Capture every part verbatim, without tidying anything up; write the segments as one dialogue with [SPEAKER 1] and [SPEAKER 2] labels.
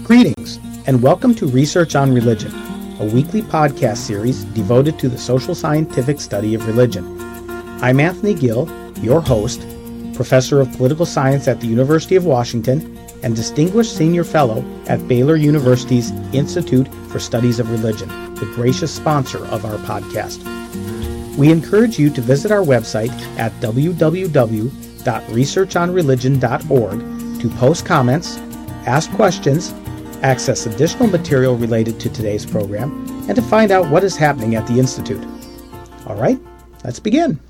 [SPEAKER 1] Greetings, and welcome to Research on Religion, a weekly podcast series devoted to the social scientific study of religion. I'm Anthony Gill, your host, Professor of Political Science at the University of Washington, and Distinguished Senior Fellow at Baylor University's Institute for Studies of Religion, the gracious sponsor of our podcast. We encourage you to visit our website at w w w dot research on religion dot org to post comments, ask questions, access additional material related to today's program, and to find out what is happening at the Institute. All right, let's begin.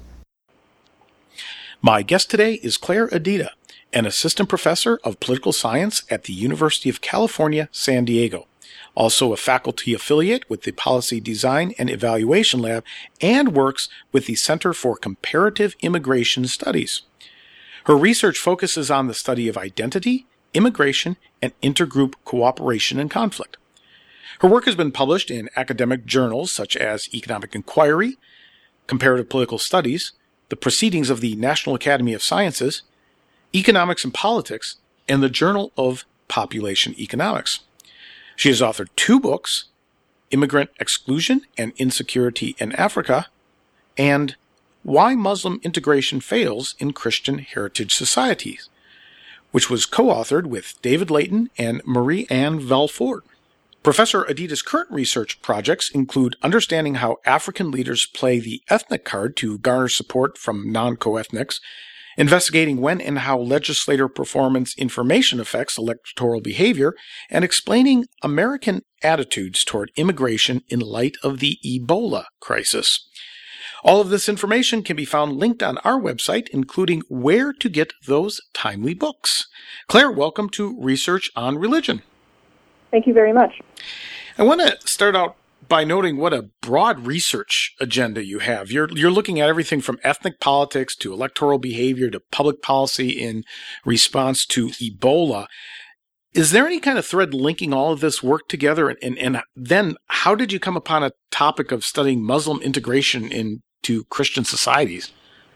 [SPEAKER 2] My guest today is Claire Adida, an assistant professor of political science at the University of California, San Diego, also a faculty affiliate with the Policy Design and Evaluation Lab, and works with the Center for Comparative Immigration Studies. Her research focuses on the study of identity, immigration, and intergroup cooperation and conflict. Her work has been published in academic journals such as Economic Inquiry, Comparative Political Studies, the Proceedings of the National Academy of Sciences, Economics and Politics, and the Journal of Population Economics. She has authored two books, Immigrant Exclusion and Insecurity in Africa, and Why Muslim Integration Fails in Christian Heritage Societies, which was co-authored with David Layton and Marie-Anne Valford. Professor Adida's current research projects include understanding how African leaders play the ethnic card to garner support from non-co-ethnics, investigating when and how legislator performance information affects electoral behavior, and explaining American attitudes toward immigration in light of the Ebola crisis. All of this information can be found linked on our website, including where to get those timely books. Claire, welcome to Research on Religion.
[SPEAKER 3] Thank you very much.
[SPEAKER 2] I want to start out by noting what a broad research agenda you have. You're you're looking at everything from ethnic politics to electoral behavior to public policy in response to Ebola. Is there any kind of thread linking all of this work together? And, and, and then how did you come upon a topic of studying Muslim integration into Christian societies?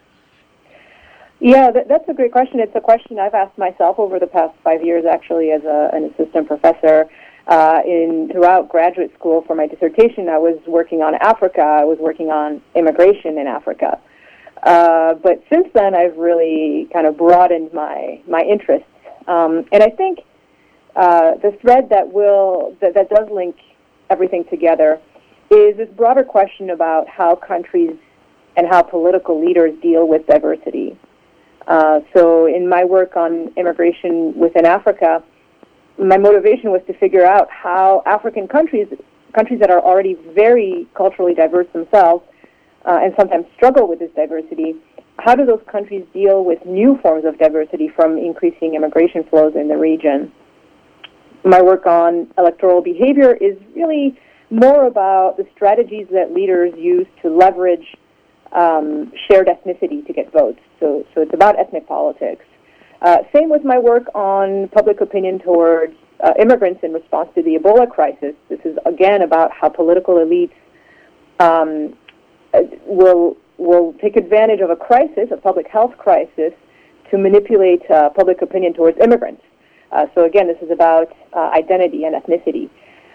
[SPEAKER 3] Yeah, that, that's a great question. It's a question I've asked myself over the past five years, actually, as a, an assistant professor. Uh, in throughout graduate school for my dissertation, I was working on Africa. I was working on immigration in Africa. Uh, but since then, I've really kind of broadened my my interests. Um, and I think uh, the thread that will that, that does link everything together is this broader question about how countries and how political leaders deal with diversity. Uh, so in my work on immigration within Africa, my motivation was to figure out how African countries, countries that are already very culturally diverse themselves, uh, and sometimes struggle with this diversity, how do those countries deal with new forms of diversity from increasing immigration flows in the region? My work on electoral behavior is really more about the strategies that leaders use to leverage um, shared ethnicity to get votes. So, so it's about ethnic politics. Uh, same with my work on public opinion towards uh, immigrants in response to the Ebola crisis. This is, again, about how political elites um, will will take advantage of a crisis, a public health crisis, to manipulate uh, public opinion towards immigrants. Uh, so, again, this is about uh, identity and ethnicity.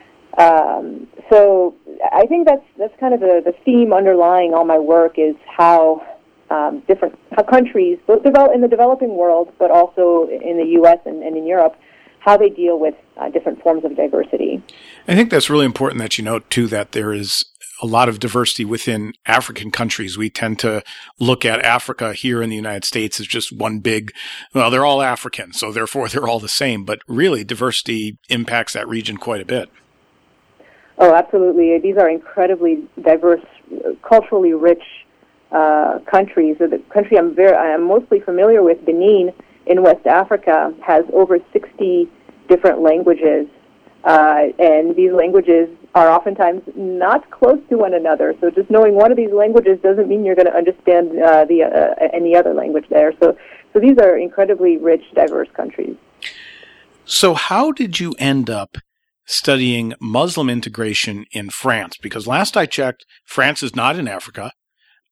[SPEAKER 3] Um, so I think that's that's kind of the, the theme underlying all my work is how Um, different how countries, both develop in the developing world, but also in the U S and, and in Europe, how they deal with uh, different forms of diversity.
[SPEAKER 2] I think that's really important that you note, too, that there is a lot of diversity within African countries. We tend to look at Africa here in the United States as just one big, well, they're all African, so therefore they're all the same. But really, diversity impacts that region quite a bit.
[SPEAKER 3] Oh, absolutely. These are incredibly diverse, culturally rich Uh, countries. So the country I'm very, I'm mostly familiar with, Benin in West Africa, has over sixty different languages, uh, and these languages are oftentimes not close to one another. So just knowing one of these languages doesn't mean you're going to understand uh, the uh, any other language there. So, so these are incredibly rich, diverse countries.
[SPEAKER 2] So, how did you end up studying Muslim integration in France? Because last I checked, France is not in Africa.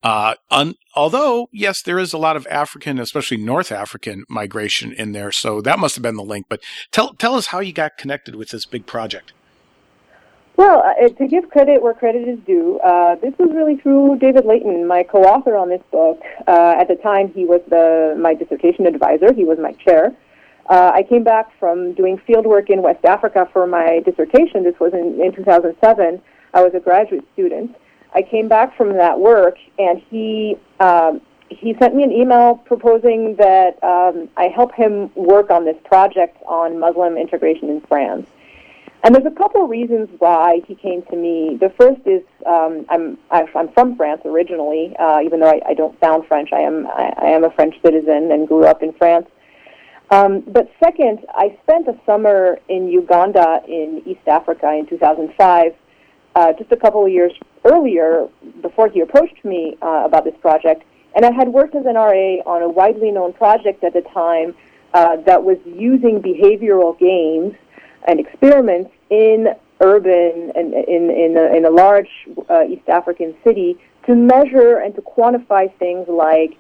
[SPEAKER 2] Uh, un- although, yes, there is a lot of African, especially North African migration in there. So that must have been the link. But tell tell us how you got connected with this big project.
[SPEAKER 3] Well, uh, to give credit where credit is due, uh, this was really through David Layton, my co-author on this book. Uh, at the time, he was the my dissertation advisor. He was my chair. Uh, I came back from doing field work in West Africa for my dissertation. This was in, in two thousand seven. I was a graduate student. I came back from that work, and he um, he sent me an email proposing that um, I help him work on this project on Muslim integration in France. And there's a couple of reasons why he came to me. The first is um, I'm I'm from France originally, uh, even though I, I don't sound French. I am I, I am a French citizen and grew up in France. Um, but second, I spent a summer in Uganda in East Africa in two thousand five, uh, just a couple of years earlier, before he approached me uh, about this project. And I had worked as an R A on a widely known project at the time uh, that was using behavioral games and experiments in urban and in in a, in a large uh, East African city to measure and to quantify things like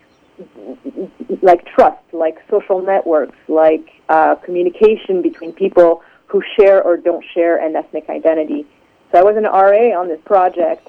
[SPEAKER 3] like trust, like social networks, like uh, communication between people who share or don't share an ethnic identity. So I was an R A on this project,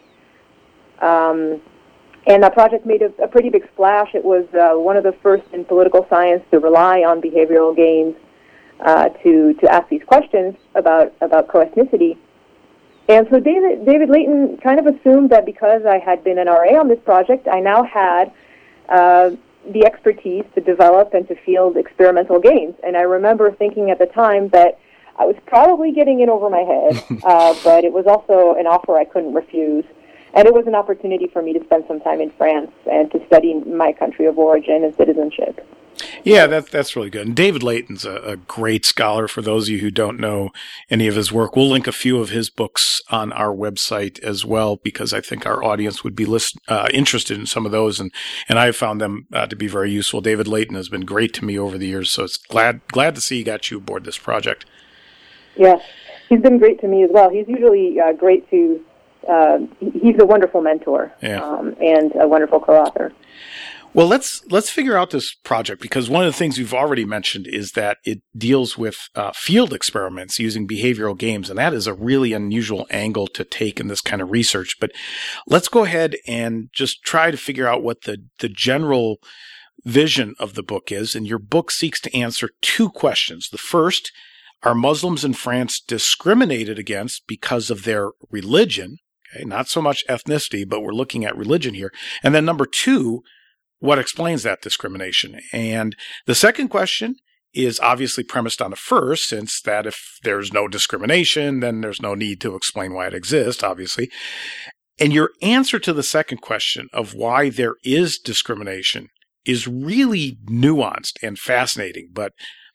[SPEAKER 3] um, and that project made a, a pretty big splash. It was uh, one of the first in political science to rely on behavioral games Uh, to to ask these questions about about co-ethnicity. And so David David Layton kind of assumed that because I had been an R A on this project, I now had uh, the expertise to develop and to field experimental games. And I remember thinking at the time that I was probably getting in over my head, uh, but it was also an offer I couldn't refuse. And it was an opportunity for me to spend some time in France and to study my country of origin and citizenship.
[SPEAKER 2] Yeah, that, that's really good. And David Layton's a, a great scholar. For those of you who don't know any of his work, we'll link a few of his books on our website as well, because I think our audience would be list, uh, interested in some of those, and, and I've found them uh, to be very useful. David Layton has been great to me over the years, so it's glad glad to see he got you aboard this project.
[SPEAKER 3] Yes, he's been great to me as well. He's usually uh, great to, uh, he's a wonderful mentor
[SPEAKER 2] yeah.
[SPEAKER 3] um, and a wonderful co-author.
[SPEAKER 2] Well, let's let's figure out this project, because one of the things we've already mentioned is that it deals with uh, field experiments using behavioral games, and that is a really unusual angle to take in this kind of research. But let's go ahead and just try to figure out what the, the general vision of the book is. And your book seeks to answer two questions. The first, are Muslims in France discriminated against because of their religion? Okay, not so much ethnicity, but we're looking at religion here. And then number two, what explains that discrimination? And the second question is obviously premised on the first, since that if there's no discrimination, then there's no need to explain why it exists, obviously. And your answer to the second question of why there is discrimination is really nuanced and fascinating. But,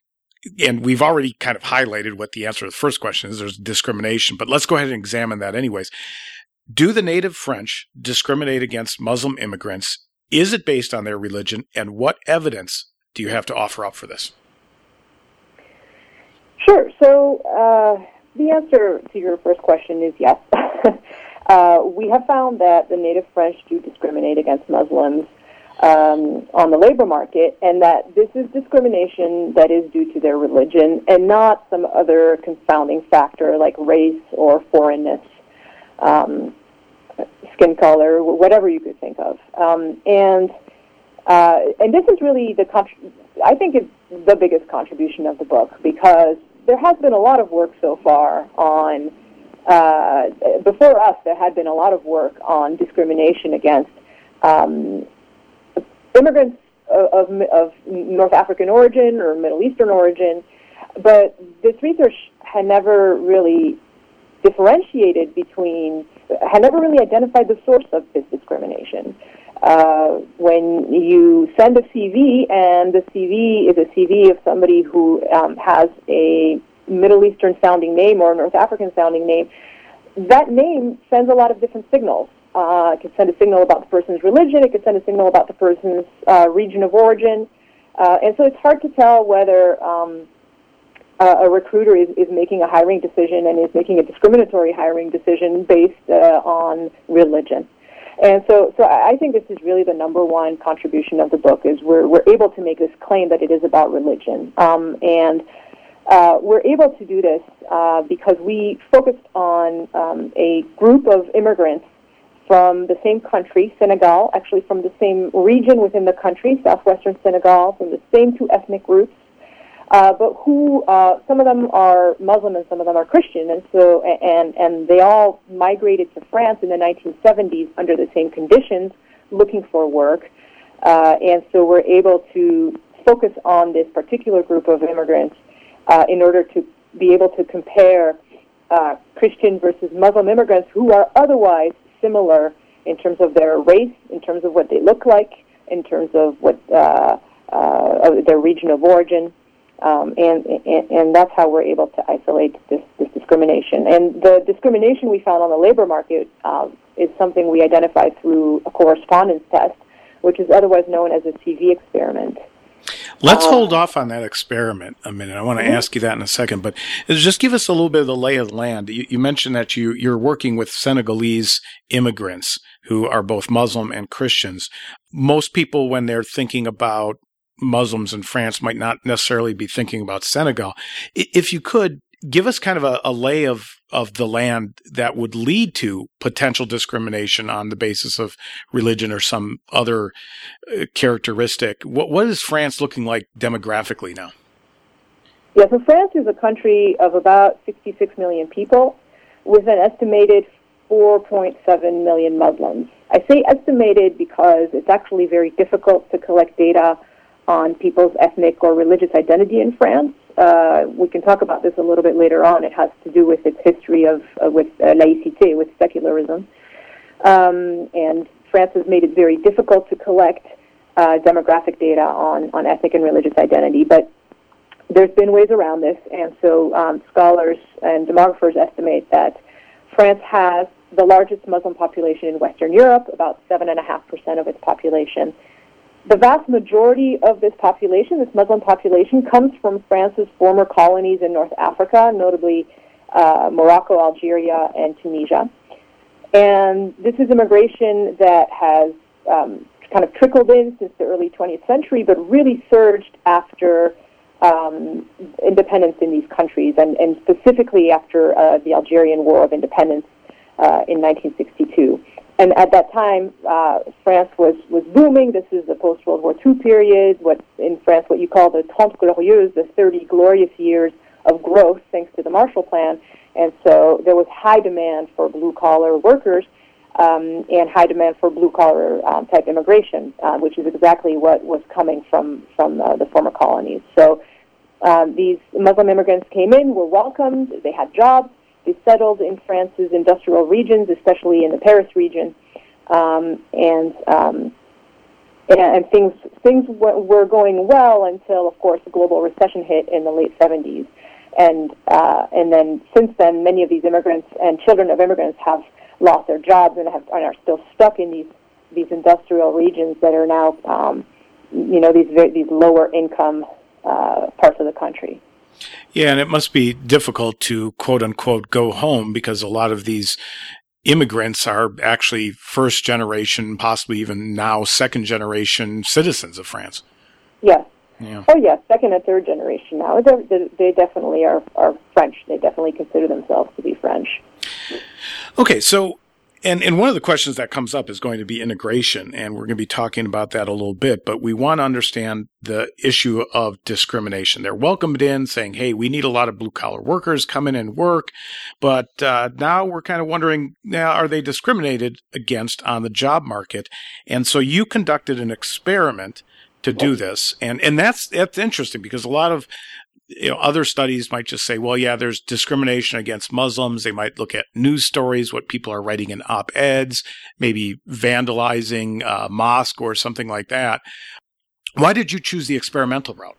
[SPEAKER 2] and we've already kind of highlighted what the answer to the first question is. There's discrimination, but let's go ahead and examine that anyways. Do the native French discriminate against Muslim immigrants? Is it based on their religion, and what evidence do you have to offer up for this?
[SPEAKER 3] Sure. So uh, the answer to your first question is yes. uh, we have found that the native French do discriminate against Muslims um, on the labor market, and that this is discrimination that is due to their religion and not some other confounding factor like race or foreignness. Um, skin color, whatever you could think of. Um, and uh, and this is really the, contr- I think it's the biggest contribution of the book, because there has been a lot of work so far on, uh, before us, there had been a lot of work on discrimination against um, immigrants of, of, of North African origin or Middle Eastern origin, but this research had never really differentiated between, had never really identified the source of this discrimination. Uh, when you send a C V and the C V is a C V of somebody who um, has a Middle Eastern sounding name or a North African sounding name, that name sends a lot of different signals. Uh, it could send a signal about the person's religion, it could send a signal about the person's uh, region of origin, uh, and so it's hard to tell whether um, Uh, a recruiter is, is making a hiring decision and is making a discriminatory hiring decision based uh, on religion. And so, so I think this is really the number one contribution of the book, is we're, we're able to make this claim that it is about religion. Um, and uh, we're able to do this uh, because we focused on um, a group of immigrants from the same country, Senegal, actually from the same region within the country, southwestern Senegal, from the same two ethnic groups, uh, but who, uh, some of them are Muslim and some of them are Christian, and so, and, and they all migrated to France in the nineteen seventies under the same conditions, looking for work, uh, and so we're able to focus on this particular group of immigrants uh, in order to be able to compare uh, Christian versus Muslim immigrants who are otherwise similar in terms of their race, in terms of what they look like, in terms of what uh, uh, their region of origin, um, and, and and that's how we're able to isolate this, this discrimination. And the discrimination we found on the labor market uh, is something we identified through a correspondence test, which is otherwise known as a C V experiment.
[SPEAKER 2] Let's hold off on that experiment a minute. I want to mm-hmm. ask you that in a second, but just give us a little bit of the lay of the land. You, you mentioned that you, you're working with Senegalese immigrants who are both Muslim and Christians. Most people, when they're thinking about Muslims in France, might not necessarily be thinking about Senegal. If you could, give us kind of a, a lay of, of the land that would lead to potential discrimination on the basis of religion or some other uh, characteristic. What, what is France looking like demographically now?
[SPEAKER 3] Yeah, so France is a country of about sixty-six million people with an estimated four point seven million Muslims. I say estimated because it's actually very difficult to collect data on people's ethnic or religious identity in France. Uh, we can talk about this a little bit later on. It has to do with its history of uh, with uh, laïcité, with secularism. Um, and France has made it very difficult to collect uh, demographic data on, on ethnic and religious identity. But there's been ways around this, and so um, scholars and demographers estimate that France has the largest Muslim population in Western Europe, about seven point five percent of its population. The vast majority of this population, this Muslim population, comes from France's former colonies in North Africa, notably uh, Morocco, Algeria, and Tunisia. And this is immigration that has um, kind of trickled in since the early twentieth century, but really surged after um, independence in these countries, and, and specifically after uh, the Algerian War of Independence uh, in nineteen sixty-two. And at that time, uh, France was, was booming. This is the post-World War Two period, what in France what you call the Trente Glorieuses, the thirty glorious years of growth thanks to the Marshall Plan. And so there was high demand for blue-collar workers um, and high demand for blue-collar um, type immigration, uh, which is exactly what was coming from, from uh, the former colonies. So um, these Muslim immigrants came in, were welcomed, they had jobs. They settled in France's industrial regions, especially in the Paris region, um, and, um, and and things things w- were going well until, of course, the global recession hit in the late seventies, and uh, and then since then, many of these immigrants and children of immigrants have lost their jobs and have and are still stuck in these these industrial regions that are now, um, you know, these these lower income uh, parts of the country.
[SPEAKER 2] Yeah, and it must be difficult to, quote unquote, go home because a lot of these immigrants are actually first generation, possibly even now second generation citizens of France.
[SPEAKER 3] Yes.
[SPEAKER 2] Yeah.
[SPEAKER 3] Oh, yes, second and third generation now. They, they definitely are, are French. They definitely consider themselves to be French.
[SPEAKER 2] Okay, so And and one of the questions that comes up is going to be integration, and we're going to be talking about that a little bit, but we want to understand the issue of discrimination. They're welcomed in saying, hey, we need a lot of blue-collar workers come in and work, but uh, now we're kind of wondering, now, are they discriminated against on the job market? And so you conducted an experiment to do this, and and that's that's interesting because a lot of You know, other studies might just say, well, yeah, there's discrimination against Muslims. They might look at news stories, what people are writing in op-eds, maybe vandalizing a mosque or something like that. Why did you choose the experimental route?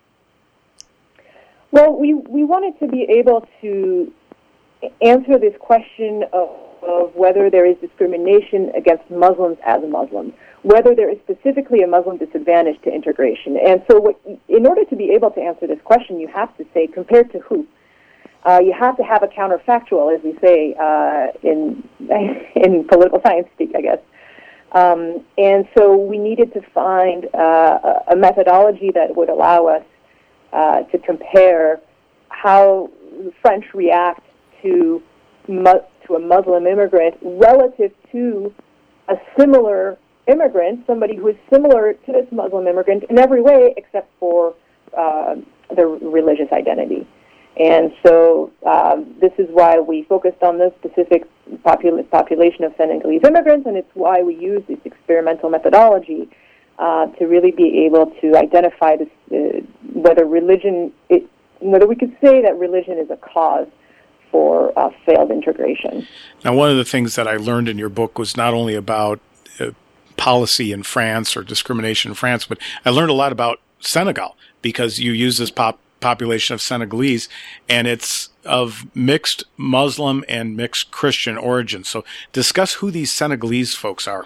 [SPEAKER 3] Well, we, we wanted to be able to answer this question of, of whether there is discrimination against Muslims as Muslims, whether there is specifically a Muslim disadvantage to integration. And so what, in order to be able to answer this question, you have to say, compared to who? Uh, you have to have a counterfactual, as we say uh, in in political science speak, I guess. Um, and so we needed to find uh, a methodology that would allow us uh, to compare how the French react to mu- to a Muslim immigrant relative to a similar immigrant, somebody who is similar to this Muslim immigrant in every way except for uh, their religious identity. And so um, this is why we focused on this specific popul- population of Senegalese immigrants, and it's why we use this experimental methodology uh, to really be able to identify this, uh, whether religion, it, whether we could say that religion is a cause for uh, failed integration.
[SPEAKER 2] Now, one of the things that I learned in your book was not only about uh, policy in France or discrimination in France, but I learned a lot about Senegal, because you use this pop population of Senegalese, and it's of mixed Muslim and mixed Christian origin. So discuss who these Senegalese folks are.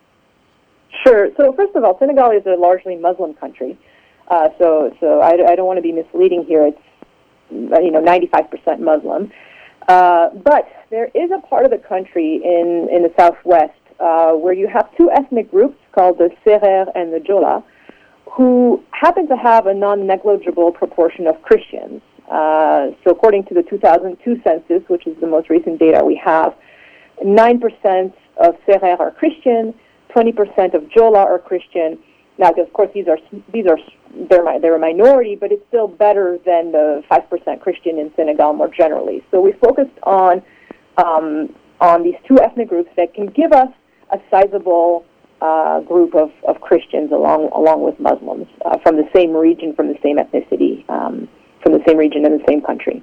[SPEAKER 3] Sure. So first of all, Senegal is a largely Muslim country. Uh, so so I, I don't want to be misleading here. It's, you know, ninety-five percent Muslim. Uh, but there is a part of the country in, in the southwest uh, where you have two ethnic groups called the Serer and the Jola, who happen to have a non-negligible proportion of Christians. Uh, so according to the two thousand two census, which is the most recent data we have, nine percent of Serer are Christian, twenty percent of Jola are Christian. Now, of course, these are these are they're they're a minority, but it's still better than the five percent Christian in Senegal more generally. So we focused on um, on these two ethnic groups that can give us a sizable uh, group of, of Christians along along with Muslims uh, from the same region, from the same ethnicity, um, from the same region in the same country.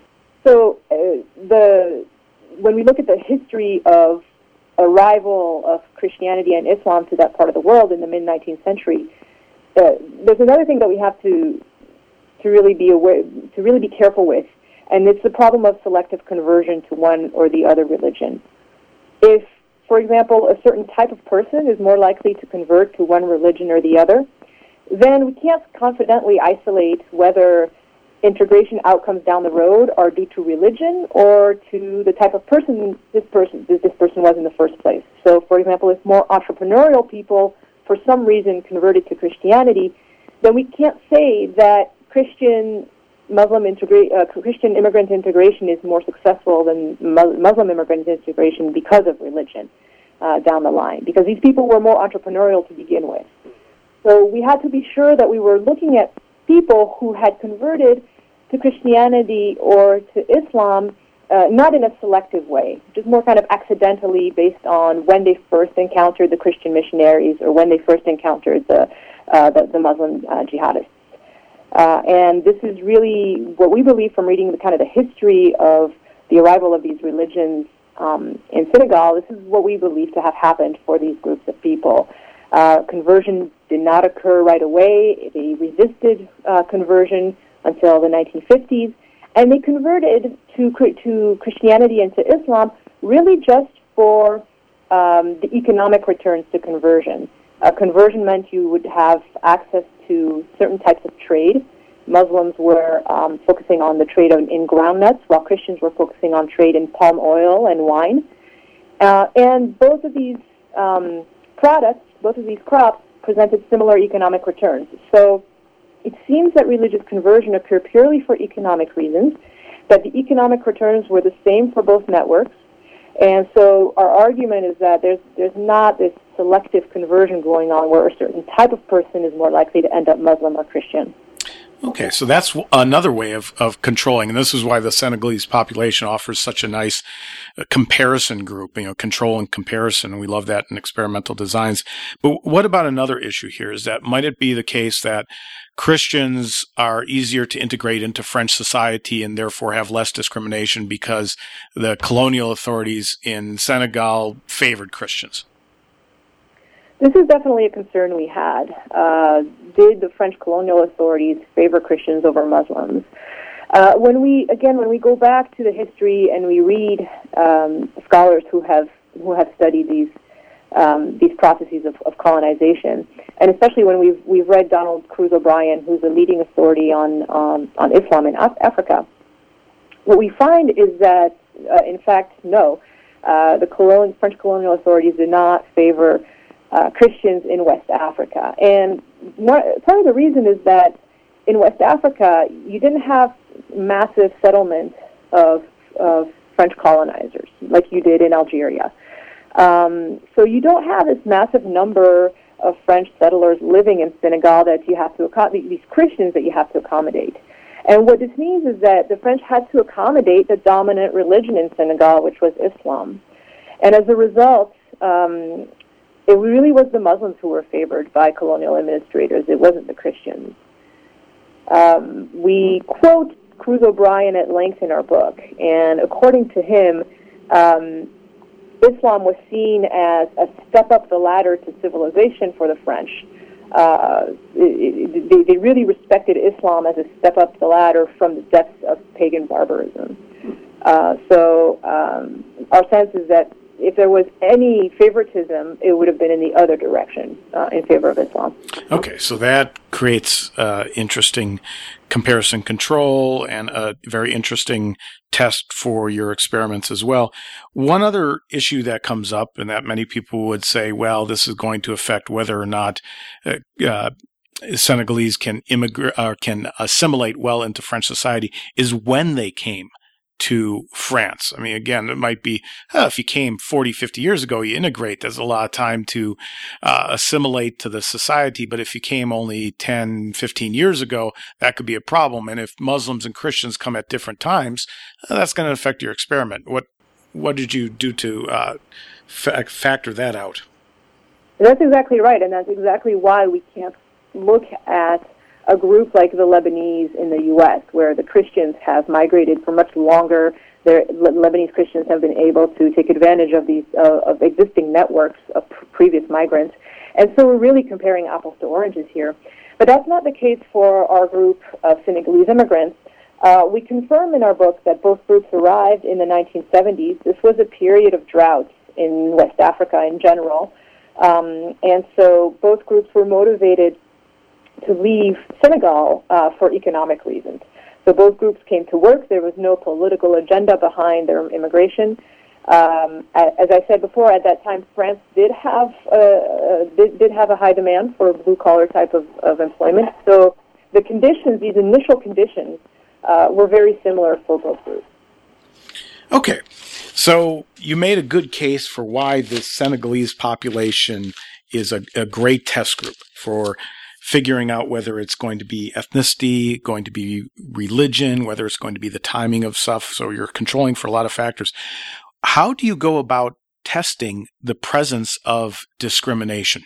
[SPEAKER 3] So uh, the when we look at the history of arrival of Christianity and Islam to that part of the world in the mid nineteenth century, uh, there's another thing that we have to to really be aware, to really be careful with, and it's the problem of selective conversion to one or the other religion. If, for example, a certain type of person is more likely to convert to one religion or the other, then we can't confidently isolate whether integration outcomes down the road are due to religion or to the type of person this person this, this person was in the first place. So, for example, if more entrepreneurial people, for some reason, converted to Christianity, then we can't say that Christian Muslim integra- uh, Christian immigrant integration is more successful than mu- Muslim immigrant integration because of religion uh, down the line, because these people were more entrepreneurial to begin with. So we had to be sure that we were looking at people who had converted to Christianity or to Islam, uh, not in a selective way, just more kind of accidentally based on when they first encountered the Christian missionaries or when they first encountered the uh, the, the Muslim uh, jihadists. Uh, and this is really what we believe from reading the kind of the history of the arrival of these religions um, in Senegal. This is what we believe to have happened for these groups of people. Uh, conversion did not occur right away. They resisted uh, conversion until the nineteen fifties, and they converted to to Christianity and to Islam really just for um, the economic returns to conversion. Uh, conversion meant you would have access to certain types of trade. Muslims were um, focusing on the trade in, in groundnuts, while Christians were focusing on trade in palm oil and wine. Uh, and both of these um, products, both of these crops, presented similar economic returns. So it seems that religious conversion occurred purely for economic reasons, that the economic returns were the same for both networks. And so our argument is that there's there's not this selective conversion going on where a certain type of person is more likely to end up Muslim or Christian.
[SPEAKER 2] Okay, so that's another way of, of controlling, and this is why the Senegalese population offers such a nice uh, comparison group, you know, control and comparison, and we love that in experimental designs. But what about another issue here? Is that might it be the case that Christians are easier to integrate into French society and therefore have less discrimination because the colonial authorities in Senegal favored Christians?
[SPEAKER 3] This is definitely a concern we had. Uh, did the French colonial authorities favor Christians over Muslims? Uh, when we, again, when we go back to the history and we read um, scholars who have who have studied these um, these processes of, of colonization, and especially when we've we've read Donald Cruz O'Brien, who's a leading authority on um, on Islam in Af- Africa, what we find is that, uh, in fact, no, uh, the colonial, French colonial authorities did not favor uh, Christians in West Africa. And one, part of the reason is that in West Africa, you didn't have massive settlement of, of French colonizers like you did in Algeria. Um, so you don't have this massive number of French settlers living in Senegal that you have to accommodate, these Christians that you have to accommodate. And what this means is that the French had to accommodate the dominant religion in Senegal, which was Islam. And as a result, um, it really was the Muslims who were favored by colonial administrators. It wasn't the Christians. Um, we quote Cruz O'Brien at length in our book, and according to him, um, Islam was seen as a step up the ladder to civilization for the French. Uh, it, they, they really respected Islam as a step up the ladder from the depths of pagan barbarism. Uh, so um, our sense is that if there was any favoritism, it would have been in the other direction, uh, in favor of Islam.
[SPEAKER 2] Okay, so that creates uh, interesting comparison control and a very interesting test for your experiments as well. One other issue that comes up, and that many people would say, well, this is going to affect whether or not uh, uh, Senegalese can immigrate or can assimilate well into French society, is when they came to France. I mean, again, it might be, uh, if you came forty, fifty years ago, you integrate. There's a lot of time to uh, assimilate to the society. But if you came only ten, fifteen years ago, that could be a problem. And if Muslims and Christians come at different times, uh, that's going to affect your experiment. What what did you do to uh, fa- factor that out?
[SPEAKER 3] That's exactly right. And that's exactly why we can't look at a group like the Lebanese in the U S, where the Christians have migrated for much longer. The Lebanese Christians have been able to take advantage of these uh, of existing networks of pr- previous migrants. And so we're really comparing apples to oranges here. But that's not the case for our group of Senegalese immigrants. Uh, we confirm in our book that both groups arrived in the nineteen seventies. This was a period of droughts in West Africa in general. Um, and so both groups were motivated to leave Senegal uh, for economic reasons. So both groups came to work. There was no political agenda behind their immigration. Um, as I said before, at that time, France did have uh, did, did have a high demand for a blue-collar type of, of employment. So the conditions, these initial conditions, uh, were very similar for both groups.
[SPEAKER 2] Okay, so you made a good case for why this Senegalese population is a, a great test group for figuring out whether it's going to be ethnicity, going to be religion, whether it's going to be the timing of stuff. So you're controlling for a lot of factors. How do you go about testing the presence of discrimination?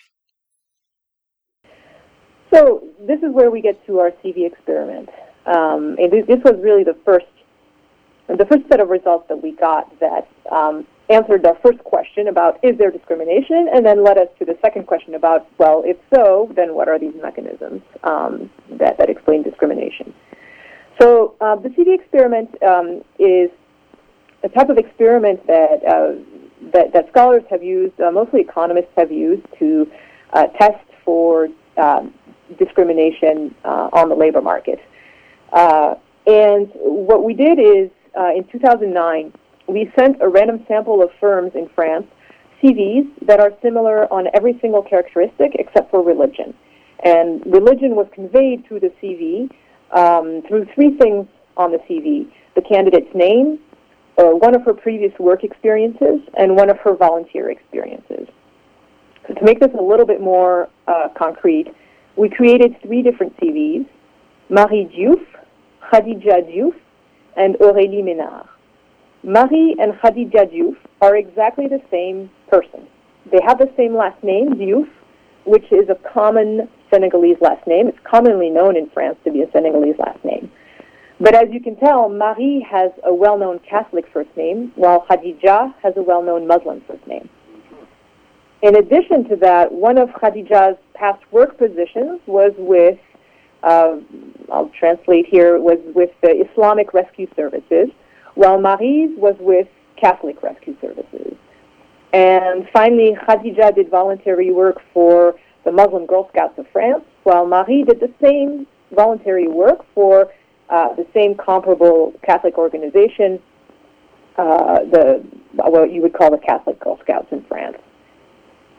[SPEAKER 3] So this is where we get to our C V experiment. Um, and this was really the first, the first set of results that we got that um, answered our first question about, is there discrimination, and then led us to the second question about, well, if so, then what are these mechanisms um, that, that explain discrimination? So uh, the C V experiment um, is a type of experiment that, uh, that, that scholars have used, uh, mostly economists have used, to uh, test for um, discrimination uh, on the labor market. Uh, and what we did is, uh, in two thousand nine, we sent a random sample of firms in France, C Vs that are similar on every single characteristic except for religion. And religion was conveyed through the C V um, through three things on the C V: the candidate's name, uh, one of her previous work experiences, and one of her volunteer experiences. So to make this a little bit more uh, concrete, we created three different C Vs: Marie Diouf, Khadija Diouf, and Aurélie Ménard. Marie and Khadija Diouf are exactly the same person. They have the same last name, Diouf, which is a common Senegalese last name. It's commonly known in France to be a Senegalese last name. But as you can tell, Marie has a well-known Catholic first name, while Khadija has a well-known Muslim first name. In addition to that, one of Khadija's past work positions was with, uh, I'll translate here, was with the Islamic Rescue Services, while Marie's was with Catholic Rescue Services. And finally, Khadija did voluntary work for the Muslim Girl Scouts of France, while Marie did the same voluntary work for uh, the same comparable Catholic organization, uh, the what you would call the Catholic Girl Scouts in France.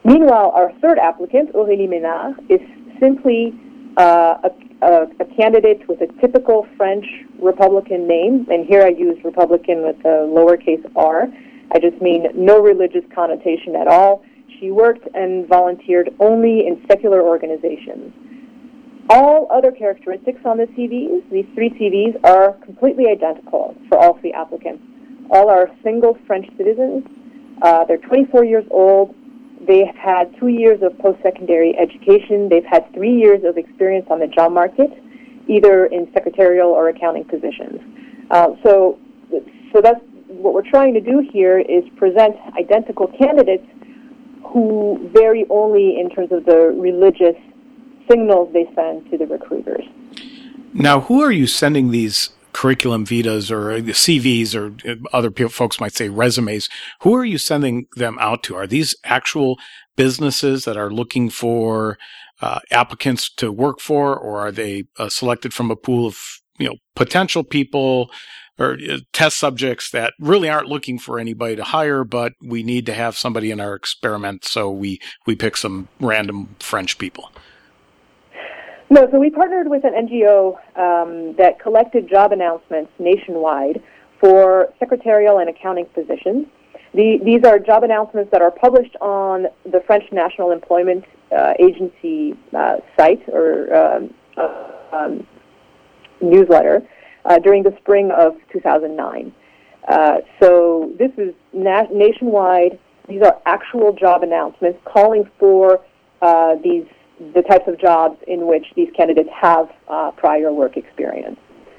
[SPEAKER 3] Meanwhile, our third applicant, Aurélie Ménard, is simply uh, a, a, a candidate with a typical French Republican name, and here I use Republican with a lowercase r. I just mean no religious connotation at all. She worked and volunteered only in secular organizations. All other characteristics on the C Vs, these three C Vs, are completely identical for all three applicants. All are single French citizens. Uh, they're twenty-four years old. They've had two years of post-secondary education. They've had three years of experience on the job market, either in secretarial or accounting positions. Uh, so, so that's what we're trying to do here is present identical candidates who vary only in terms of the religious signals they send to the recruiters.
[SPEAKER 2] Now, who are you sending these curriculum vitas or the C Vs, or other people, folks might say resumes? Who are you sending them out to? Are these actual businesses that are looking for uh, applicants to work for, or are they uh, selected from a pool of, you know, potential people or uh, test subjects that really aren't looking for anybody to hire, but we need to have somebody in our experiment, so we, we pick some random French people?
[SPEAKER 3] No, so we partnered with an N G O um, that collected job announcements nationwide for secretarial and accounting positions. The, these are job announcements that are published on the French National Employment uh, Agency uh, site or um, uh, um, newsletter uh, during the spring of two thousand nine. Uh, so this is na- nationwide. These are actual job announcements calling for uh, these the types of jobs in which these candidates have uh, prior work experience.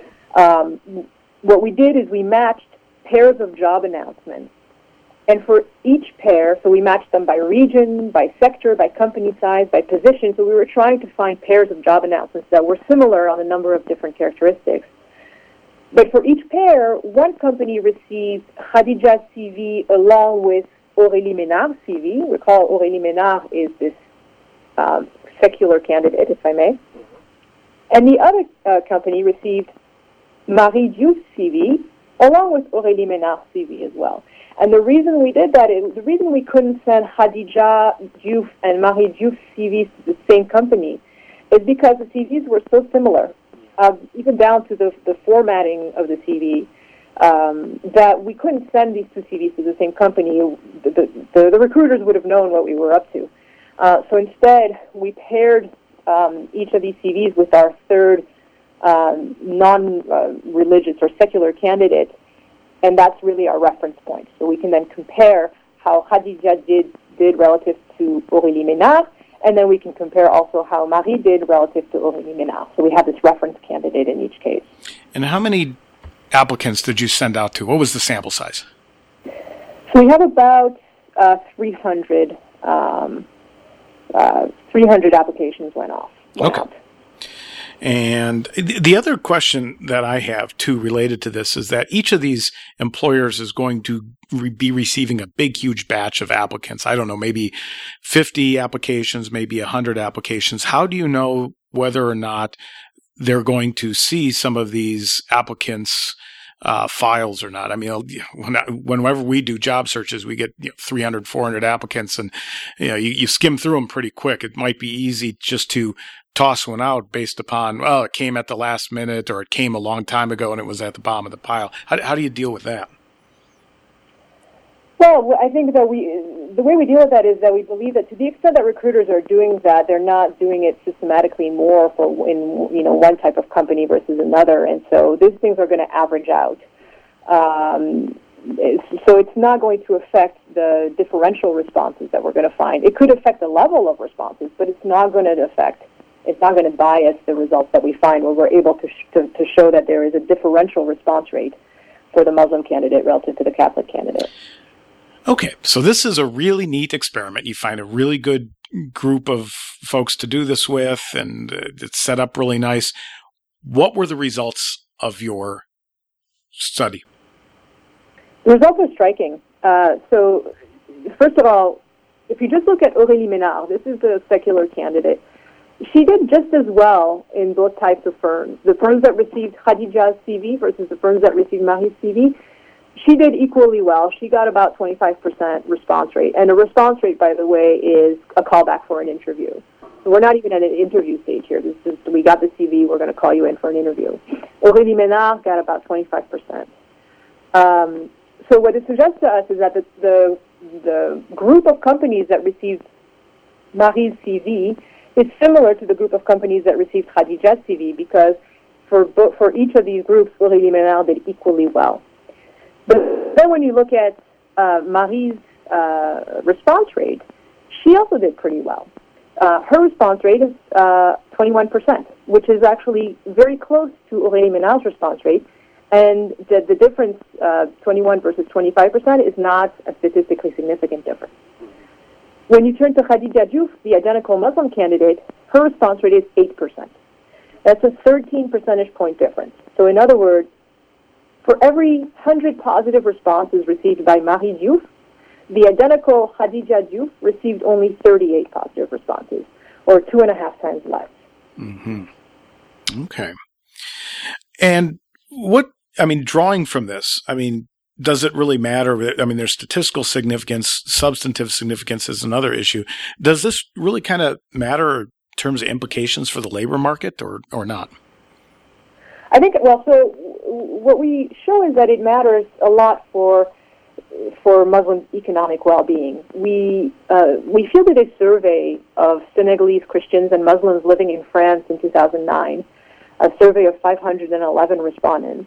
[SPEAKER 3] Um, what we did is we matched pairs of job announcements. And for each pair, so we matched them by region, by sector, by company size, by position. So we were trying to find pairs of job announcements that were similar on a number of different characteristics. But for each pair, one company received Khadija's C V along with Aurélie Ménard's C V. Recall, Aurélie Ménard is this um, secular candidate, if I may. And the other uh, company received Marie Diouf's C V, along with Aurélie Ménard's C V as well. And the reason we did that is, the reason we couldn't send Khadija Diouf and Marie Diouf's C Vs to the same company is because the C Vs were so similar, uh, even down to the, the formatting of the C V, um, that we couldn't send these two C Vs to the same company. The, the, the recruiters would have known what we were up to. Uh, so instead, we paired um, each of these C Vs with our third um, non-religious uh, or secular candidate, and that's really our reference point. So we can then compare how Khadija did, did relative to Aurélie Ménard, and then we can compare also how Marie did relative to Aurélie Ménard. So we have this reference candidate in each case.
[SPEAKER 2] And how many applicants did you send out to? What was the sample size?
[SPEAKER 3] So we have about uh, three hundred um, Uh, three hundred applications went off. Went
[SPEAKER 2] okay.
[SPEAKER 3] Out.
[SPEAKER 2] And the other question that I have, too, related to this is that each of these employers is going to re- be receiving a big, huge batch of applicants. I don't know, maybe fifty applications, maybe one hundred applications. How do you know whether or not they're going to see some of these applicants' Uh, files or not? I mean, when I, whenever we do job searches, we get, you know, three hundred, four hundred applicants, and you know, you, you skim through them pretty quick. It might be easy just to toss one out based upon, well, it came at the last minute, or it came a long time ago and it was at the bottom of the pile. How, how do you deal with that?
[SPEAKER 3] Well, I think that we, the way we deal with that is that we believe that to the extent that recruiters are doing that, they're not doing it systematically more for in you know one type of company versus another, and so these things are going to average out. Um, so it's not going to affect the differential responses that we're going to find. It could affect the level of responses, but it's not going to affect. It's not going to bias the results that we find, where we're able to, sh- to to show that there is a differential response rate for the Muslim candidate relative to the Catholic candidate.
[SPEAKER 2] Okay, so this is a really neat experiment. You find a really good group of folks to do this with, and it's set up really nice. What were the results of your study?
[SPEAKER 3] The results are striking. Uh, so, first of all, if you just look at Aurélie Ménard, this is the secular candidate. She did just as well in both types of firms. The firms that received Khadija's C V versus the firms that received Marie's C V, she did equally well. She got about twenty-five percent response rate. And a response rate, by the way, is a callback for an interview. So we're not even at an interview stage here. This is, we got the C V, we're going to call you in for an interview. Aurélie Ménard got about twenty-five percent. Um, so what it suggests to us is that the, the, the group of companies that received Marie's C V is similar to the group of companies that received Khadija's C V, because for, for each of these groups, Aurélie Ménard did equally well. But then when you look at uh, Marie's uh, response rate, she also did pretty well. Uh, her response rate is uh, twenty-one percent, which is actually very close to Aurélie Ménard's response rate. And the, the difference, uh, twenty-one versus twenty-five percent, is not a statistically significant difference. When you turn to Khadija Diouf, the identical Muslim candidate, her response rate is eight percent. That's a thirteen percentage point difference. So in other words, for every one hundred positive responses received by Marie Diouf, the identical Khadija Diouf received only thirty-eight positive responses, or two and a half times less.
[SPEAKER 2] Mm-hmm. Okay. And what, I mean, drawing from this, I mean, does it really matter? I mean, there's statistical significance, substantive significance is another issue. Does this really kind of matter in terms of implications for the labor market, or, or not?
[SPEAKER 3] I think, well, so what we show is that it matters a lot for for Muslim economic well-being. We uh, we fielded a survey of Senegalese Christians and Muslims living in France in two thousand nine, a survey of five hundred eleven respondents.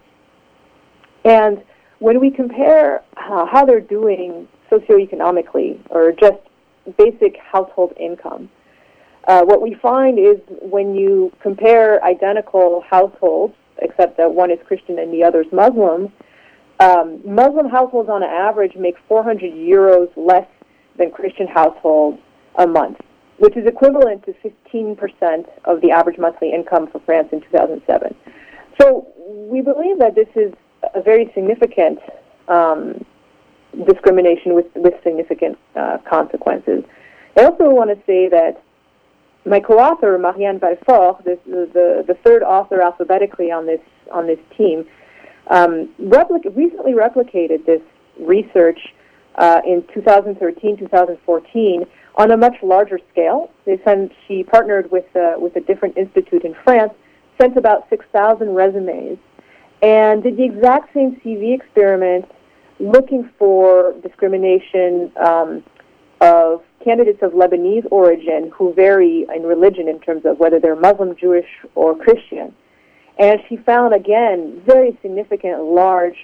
[SPEAKER 3] And when we compare uh, how they're doing socioeconomically, or just basic household income, uh, what we find is when you compare identical households, except that one is Christian and the other is Muslim, um, Muslim households on average make four hundred euros less than Christian households a month, which is equivalent to fifteen percent of the average monthly income for France in two thousand seven. So we believe that this is a very significant um, discrimination with, with significant uh, consequences. I also want to say that my co-author, Marianne Valfort, this, the, the third author alphabetically on this on this team, um, replic- recently replicated this research uh, in two thousand thirteen, two thousand fourteen on a much larger scale. They sent, she partnered with uh, with a different institute in France, sent about six thousand resumes, and did the exact same C V experiment looking for discrimination um, of candidates of Lebanese origin who vary in religion in terms of whether they're Muslim, Jewish, or Christian. And she found, again, very significant, large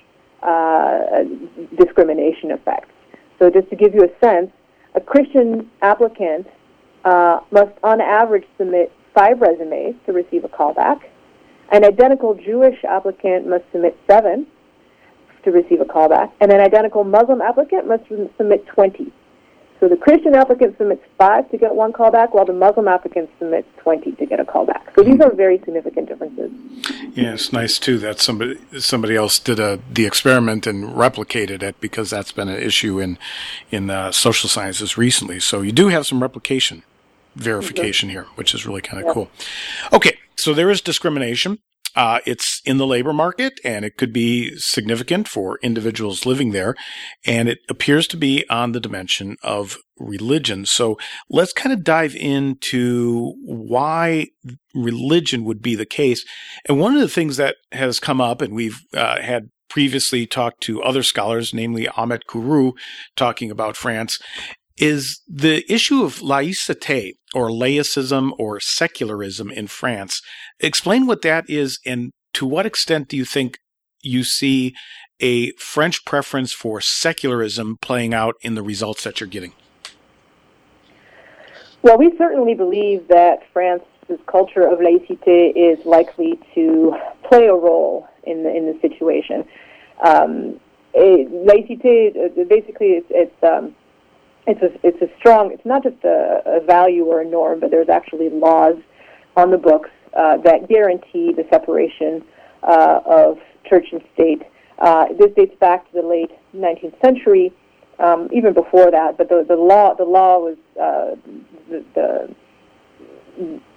[SPEAKER 3] uh, discrimination effects. So just to give you a sense, a Christian applicant uh, must, on average, submit five resumes to receive a callback. An identical Jewish applicant must submit seven to receive a callback, and an identical Muslim applicant must submit twenty. So the Christian applicant submits five to get one callback, while the Muslim applicant submits twenty to get a callback. So these are very significant differences.
[SPEAKER 2] Yeah, it's nice, too, that somebody somebody else did a, the experiment and replicated it, because that's been an issue in, in uh, social sciences recently. So you do have some replication verification mm-hmm. here, which is really kind of yeah. cool. Okay, so there is discrimination. Uh, it's in the labor market, and it could be significant for individuals living there, and it appears to be on the dimension of religion. So let's kind of dive into why religion would be the case. And one of the things that has come up, and we've uh, had previously talked to other scholars, namely Ahmet Kourou, talking about France, is the issue of laïcité, or laicism, or secularism in France. Explain what that is, and to what extent do you think you see a French preference for secularism playing out in the results that you're getting?
[SPEAKER 3] Well, we certainly believe that France's culture of laïcité is likely to play a role in the, in the situation. Um, it, laïcité, basically, it's, it's um, It's a, it's a strong, it's not just a, a value or a norm, but there's actually laws on the books uh, that guarantee the separation uh, of church and state. Uh, this dates back to the late nineteenth century, um, even before that, but the, the law the law was uh, the, the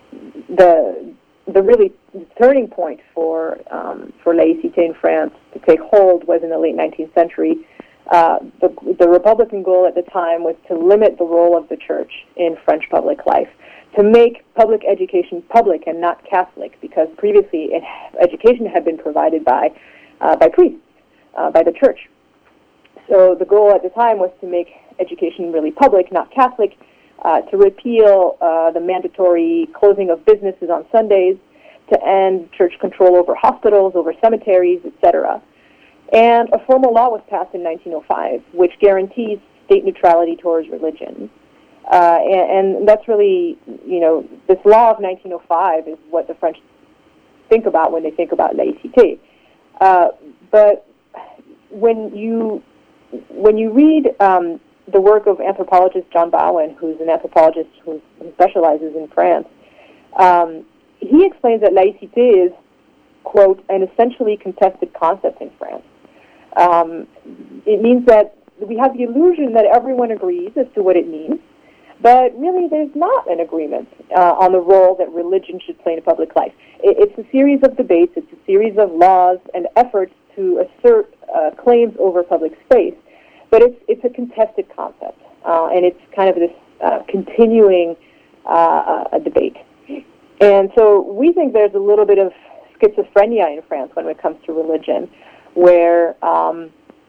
[SPEAKER 3] the the really turning point for um, for laïcité in France, because take hold was in the late nineteenth century. Uh, the, the Republican goal at the time was to limit the role of the church in French public life, to make public education public and not Catholic, because previously it, education had been provided by uh, by priests, uh, by the church. So the goal at the time was to make education really public, not Catholic, uh, to repeal uh, the mandatory closing of businesses on Sundays, to end church control over hospitals, over cemeteries, et cetera. And a formal law was passed in nineteen oh five, which guarantees state neutrality towards religion. Uh, and, and that's really, you know, this law of nineteen oh five is what the French think about when they think about laïcité. Uh, but when you when you read um, the work of anthropologist John Bowen, who's an anthropologist who, who specializes in France, um, he explains that laïcité is, quote, an essentially contested concept in France. Um, it means that we have the illusion that everyone agrees as to what it means, but really there's not an agreement uh, on the role that religion should play in public life. It, it's a series of debates, it's a series of laws and efforts to assert uh, claims over public space, but it's it's a contested concept, uh, and it's kind of this uh, continuing uh, uh, debate. And so we think there's a little bit of schizophrenia in France when it comes to religion, where um,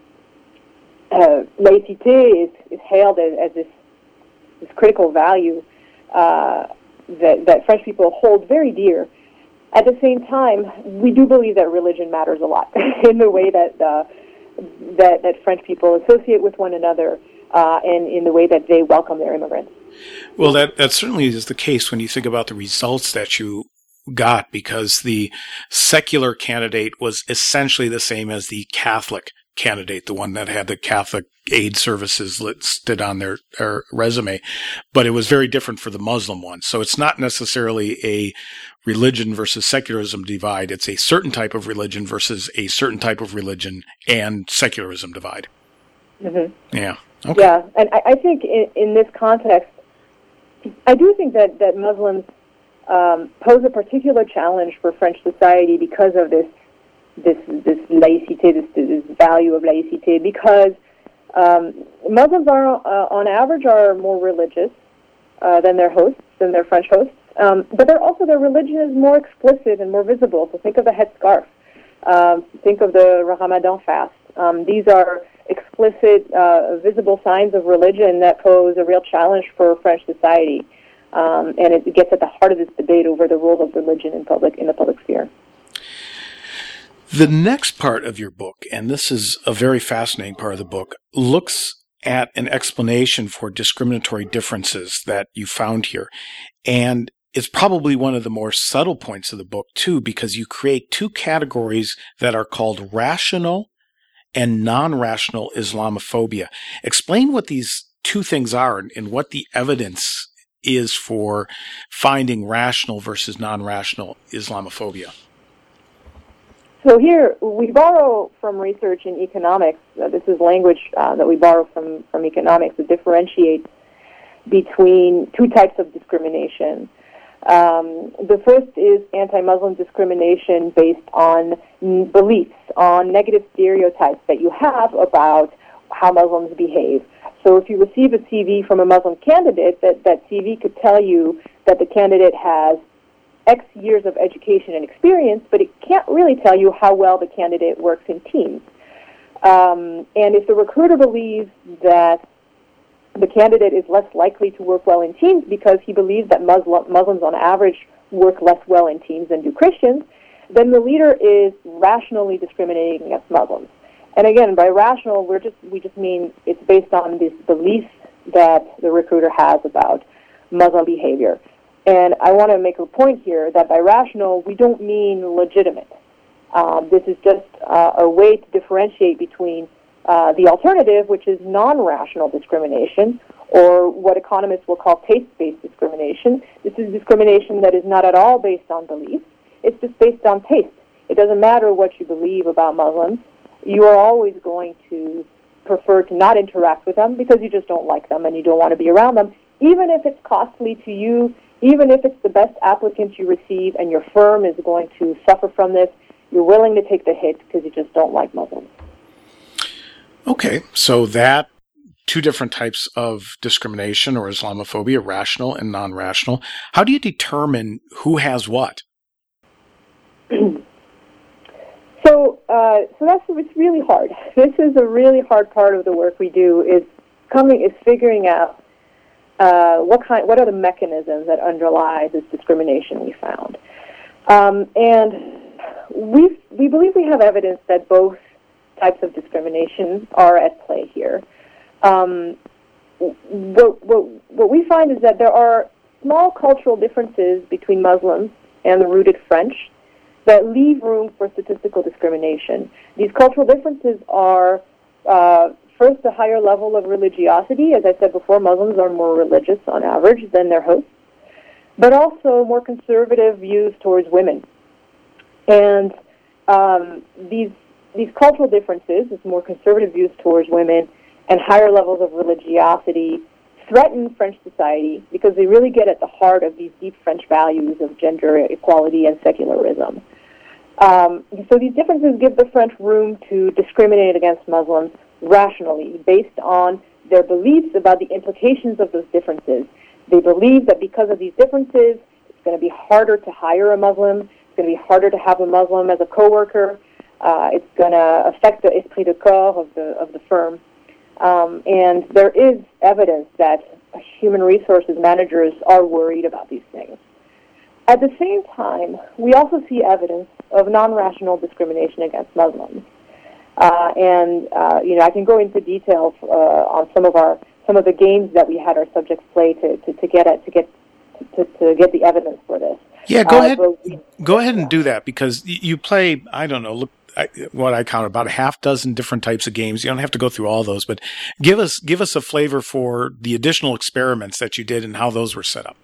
[SPEAKER 3] uh, laïcité is, is hailed as, as this, this critical value uh, that, that French people hold very dear. At the same time, we do believe that religion matters a lot in the way that, uh, that that French people associate with one another uh, and in the way that they welcome their immigrants.
[SPEAKER 2] Well, that, that certainly is the case when you think about the results that you got, because the secular candidate was essentially the same as the Catholic candidate, the one that had the Catholic aid services listed on their, their resume, but it was very different for the Muslim one. So it's not necessarily a religion versus secularism divide. It's a certain type of religion versus a certain type of religion and secularism divide.
[SPEAKER 3] Mm-hmm.
[SPEAKER 2] Yeah. Okay.
[SPEAKER 3] Yeah, and I, I think in, in this context, I do think that, that Muslims um, pose a particular challenge for French society because of this this this laïcité, this, this value of laïcité, because um, Muslims are, uh, on average, are more religious uh, than their hosts, than their French hosts, um, but they're also, their religion is more explicit and more visible. So think of the headscarf. Um, think of the Ramadan fast. Um, these are explicit, uh, visible signs of religion that pose a real challenge for French society, um, and it gets at the heart of this debate over the role of religion in public in the public sphere.
[SPEAKER 2] The next part of your book, and this is a very fascinating part of the book, looks at an explanation for discriminatory differences that you found here, and it's probably one of the more subtle points of the book too, because you create two categories that are called rational and non-rational Islamophobia. Explain what these two things are and what the evidence is for finding rational versus non-rational Islamophobia.
[SPEAKER 3] So here, we borrow from research in economics. Uh, this is language uh, that we borrow from, from economics that differentiates between two types of discrimination. Um, the first is anti-Muslim discrimination based on n- beliefs, on negative stereotypes that you have about how Muslims behave. So if you receive a C V from a Muslim candidate, that, that C V could tell you that the candidate has X years of education and experience, but it can't really tell you how well the candidate works in teams. Um, and if the recruiter believes that the candidate is less likely to work well in teams because he believes that Muslim, Muslims on average work less well in teams than do Christians, then the leader is rationally discriminating against Muslims. And again, by rational, we're just we just mean it's based on this belief that the recruiter has about Muslim behavior. And I want to make a point here that by rational, we don't mean legitimate. Um, this is just uh, a way to differentiate between uh, the alternative, which is non-rational discrimination, or what economists will call taste-based discrimination. This is discrimination that is not at all based on belief. It's just based on taste. It doesn't matter what you believe about Muslims. You are always going to prefer to not interact with them because you just don't like them and you don't want to be around them, even if it's costly to you, even if it's the best applicants you receive and your firm is going to suffer from this. you're willing to take the hit because you just don't like Muslims.
[SPEAKER 2] Okay, so that two different types of discrimination or Islamophobia, rational and non-rational. How do you determine who has what?
[SPEAKER 3] So, uh, so that's it's really hard. This is a really hard part of the work we do. Is coming is figuring out uh, what kind, what are the mechanisms that underlie this discrimination we found, um, and we we believe we have evidence that both types of discrimination are at play here. Um, what, what what we find is that there are small cultural differences between Muslims and the rooted French that leave room for statistical discrimination. These cultural differences are, uh, first, a higher level of religiosity. As I said before, Muslims are more religious on average than their hosts, but also more conservative views towards women. And um, these these cultural differences, these more conservative views towards women and higher levels of religiosity, threaten French society because they really get at the heart of these deep French values of gender equality and secularism. Um, so these differences give the French room to discriminate against Muslims rationally, based on their beliefs about the implications of those differences. They believe that because of these differences, it's going to be harder to hire a Muslim, it's going to be harder to have a Muslim as a coworker, uh, it's going to affect the esprit de corps of the of the firm. Um, and there is evidence that human resources managers are worried about these things. At the same time, we also see evidence of non-rational discrimination against Muslims. Uh, and, uh, you know, I can go into detail uh, on some of our some of the games that we had our subjects play to, to, to get at, to get to, to get the evidence for this.
[SPEAKER 2] Yeah, go
[SPEAKER 3] uh,
[SPEAKER 2] ahead.
[SPEAKER 3] We,
[SPEAKER 2] go ahead and do that, because you play, I don't know, look, I, what I count about a half dozen different types of games. You don't have to go through all those, but give us give us a flavor for the additional experiments that you did and how those were set up.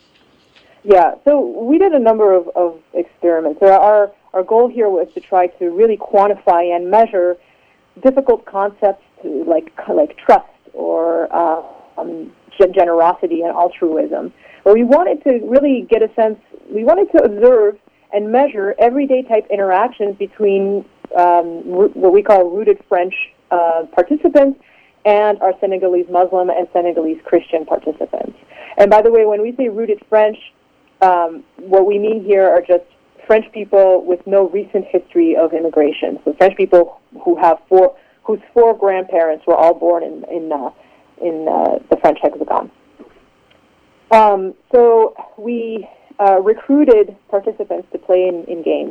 [SPEAKER 3] Yeah, so we did a number of, of experiments. Our our goal here was to try to really quantify and measure difficult concepts to like like trust or uh, um, generosity and altruism. But we wanted to really get a sense. We wanted to observe and measure everyday type interactions between um, what we call rooted French uh, participants and our Senegalese Muslim and Senegalese Christian participants. And by the way, when we say rooted French, um, what we mean here are just French people with no recent history of immigration. So French people who have four, whose four grandparents were all born in in uh, in uh, the French hexagon. Um, so we Uh, recruited participants to play in, in games,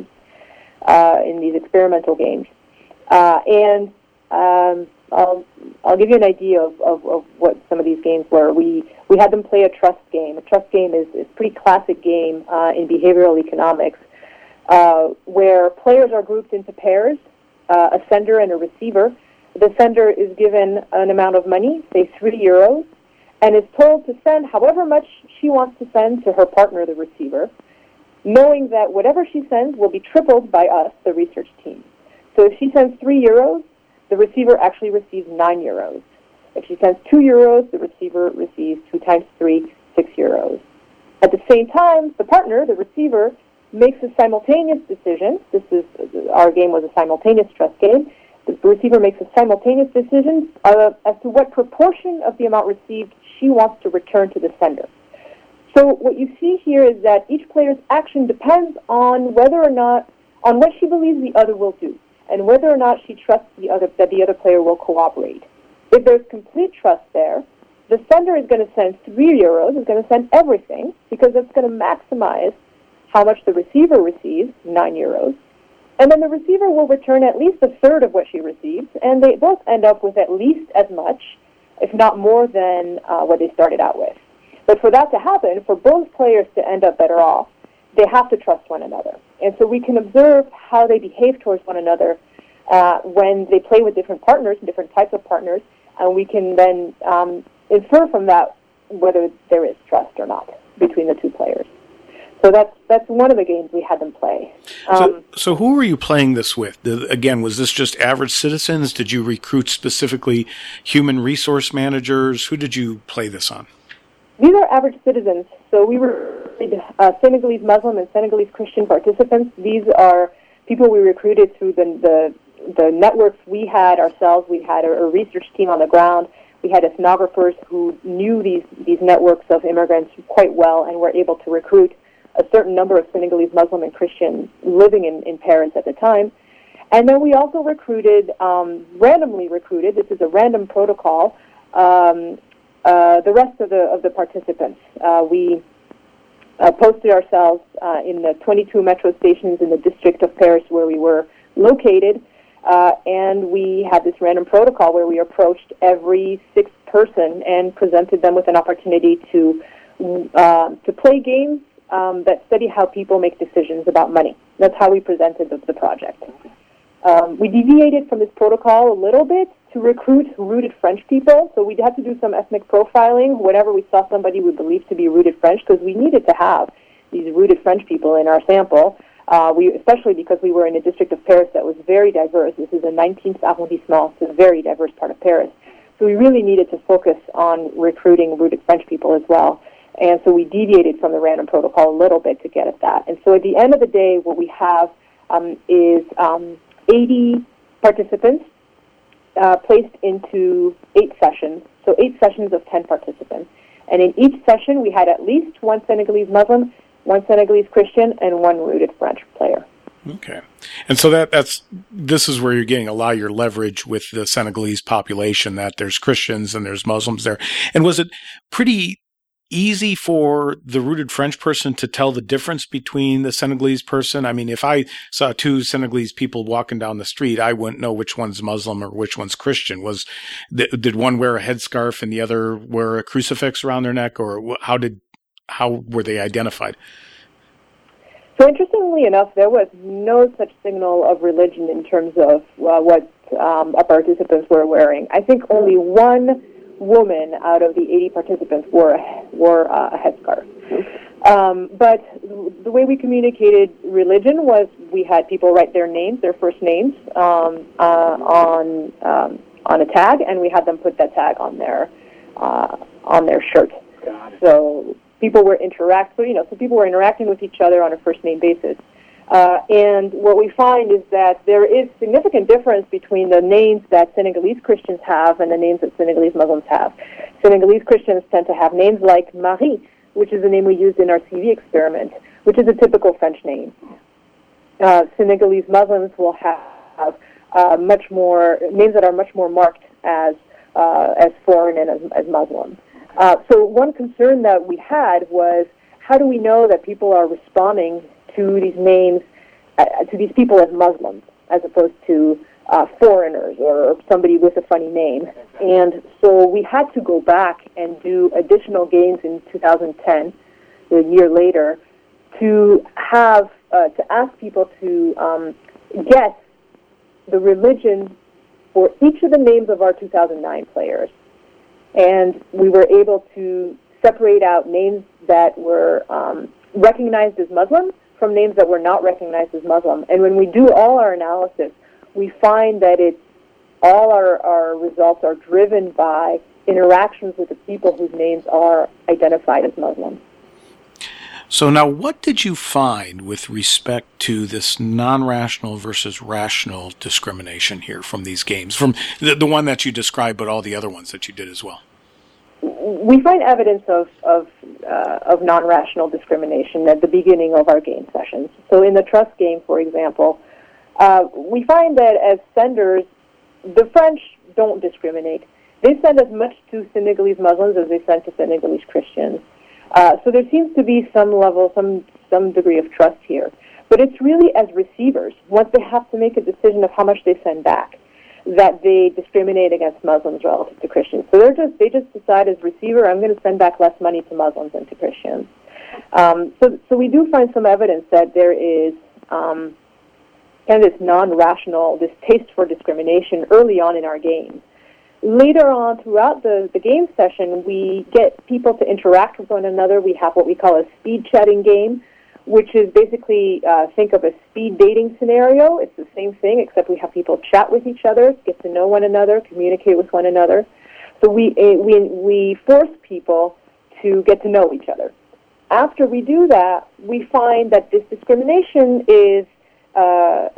[SPEAKER 3] uh, in these experimental games. Uh, and um, I'll, I'll give you an idea of, of, of what some of these games were. We we had them play a trust game. A trust game is, is a pretty classic game uh, in behavioral economics, uh, where players are grouped into pairs, uh, a sender and a receiver. The sender is given an amount of money, say three euros, and is told to send however much she wants to send to her partner, the receiver, knowing that whatever she sends will be tripled by us, the research team. So if she sends three euros, the receiver actually receives nine euros. If she sends two euros, the receiver receives two times three, six euros. At the same time, the partner, the receiver, makes a simultaneous decision. This is our game was a simultaneous trust game. The receiver makes a simultaneous decision uh, as to what proportion of the amount received she wants to return to the sender. So what you see here is that each player's action depends on whether or not, on what she believes the other will do, and whether or not she trusts the other, that the other player will cooperate. If there's complete trust there, the sender is going to send three euros, is going to send everything, because it's going to maximize how much the receiver receives, nine euros, and then the receiver will return at least a third of what she receives, and they both end up with at least as much, if not more than uh, what they started out with. But for that to happen, for both players to end up better off, they have to trust one another. And so we can observe how they behave towards one another uh, when they play with different partners, different types of partners, and we can then um, infer from that whether there is trust or not between the two players. So that's that's one of the games we had them play. Um,
[SPEAKER 2] so, so who were you playing this with? The, again, was this just average citizens? Did you recruit specifically human resource managers? Who did you play this on?
[SPEAKER 3] These are average citizens. So we were uh, Senegalese Muslim and Senegalese Christian participants. These are people we recruited through the, the, the networks we had ourselves. We had a, a research team on the ground. We had ethnographers who knew these, these networks of immigrants quite well and were able to recruit a certain number of Senegalese Muslim and Christians living in, in Paris at the time. And then we also recruited, um, randomly recruited, this is a random protocol, um, uh, the rest of the of the participants. Uh, we uh, posted ourselves uh, in the twenty-two metro stations in the district of Paris where we were located, uh, and we had this random protocol where we approached every sixth person and presented them with an opportunity to uh, to play games um, that study how people make decisions about money. That's how we presented the, the project. Um, we deviated from this protocol a little bit to recruit rooted French people, so we had to do some ethnic profiling whenever we saw somebody we believed to be rooted French, because we needed to have these rooted French people in our sample, uh, we, especially because we were in a district of Paris that was very diverse. This is a nineteenth arrondissement, so a very diverse part of Paris. So we really needed to focus on recruiting rooted French people as well. And so we deviated from the random protocol a little bit to get at that. And so at the end of the day, what we have um, is um, eighty participants uh, placed into eight sessions, so eight sessions of ten participants. And in each session, we had at least one Senegalese Muslim, one Senegalese Christian, and one rooted French player.
[SPEAKER 2] Okay. And so that that's this is where you're getting a lot of your leverage with the Senegalese population, that there's Christians and there's Muslims there. And was it pretty easy for the rooted French person to tell the difference between the Senegalese person? I mean, if I saw two Senegalese people walking down the street, I wouldn't know which one's Muslim or which one's Christian. Was did one wear a headscarf and the other wear a crucifix around their neck, or how did how were they identified?
[SPEAKER 3] So interestingly enough, there was no such signal of religion in terms of uh, what um, our participants were wearing. I think only one woman out of the eighty participants wore, wore uh, a headscarf. Um, but the way we communicated religion was we had people write their names, their first names, um, uh, on um, on a tag, and we had them put that tag on their uh, on their shirt. So people were interact, so you know, so people were interacting with each other on a first name basis. Uh, and what we find is that there is significant difference between the names that Senegalese Christians have and the names that Senegalese Muslims have. Senegalese Christians tend to have names like Marie, which is the name we used in our C V experiment, which is a typical French name. Uh, Senegalese Muslims will have uh, much more names that are much more marked as uh, as foreign and as, as Muslim. Uh, so one concern that we had was, how do we know that people are responding to these names, uh, to these people as Muslims, as opposed to uh, foreigners or somebody with a funny name? And so we had to go back and do additional games in two thousand ten, a year later, to have uh, to ask people to um, guess the religion for each of the names of our two thousand nine players. And we were able to separate out names that were um, recognized as Muslim from names that were not recognized as Muslim. And when we do all our analysis, we find that it's all our, our results are driven by interactions with the people whose names are identified as Muslim.
[SPEAKER 2] So now, what did you find with respect to this non-rational versus rational discrimination here from these games, from the, the one that you described, but all the other ones that you did as well?
[SPEAKER 3] We find evidence of of, uh, of non-rational discrimination at the beginning of our game sessions. So in the trust game, for example, uh, we find that as senders, the French don't discriminate. They send as much to Senegalese Muslims as they send to Senegalese Christians. Uh, so there seems to be some level, some some degree of trust here. But it's really as receivers, once they have to make a decision of how much they send back, that they discriminate against Muslims relative to Christians. So they're just they just decide as receiver, I'm going to send back less money to Muslims than to Christians. Um, so so we do find some evidence that there is um, kind of this non-rational, this taste for discrimination early on in our games. Later on, throughout the, the game session, we get people to interact with one another. We have what we call a speed chatting game, which is basically, uh, think of a speed dating scenario. It's the same thing, except we have people chat with each other, get to know one another, communicate with one another. So we, uh, we, we force people to get to know each other. After we do that, we find that this discrimination is uh,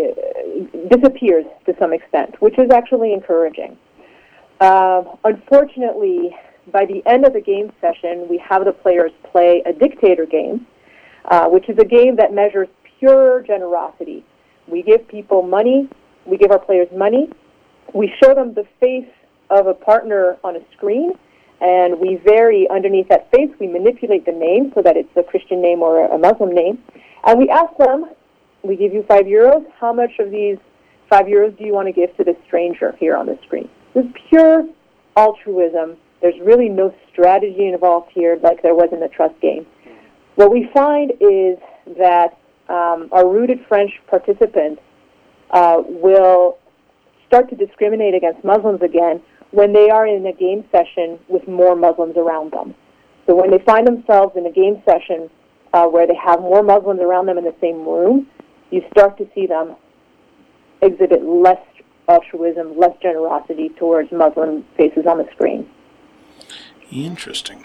[SPEAKER 3] disappears to some extent, which is actually encouraging. Uh, unfortunately, by the end of the game session, we have the players play a dictator game, uh, which is a game that measures pure generosity. We give people money, we give our players money, we show them the face of a partner on a screen, and we vary underneath that face. We manipulate the name so that it's a Christian name or a Muslim name, and we ask them, we give you five euros, how much of these five euros do you want to give to this stranger here on the screen? This is pure altruism. There's really no strategy involved here like there was in the trust game. What we find is that um, our rooted French participants uh, will start to discriminate against Muslims again when they are in a game session with more Muslims around them. So when they find themselves in a game session uh, where they have more Muslims around them in the same room, you start to see them exhibit less altruism, less generosity towards Muslim faces on the screen.
[SPEAKER 2] Interesting.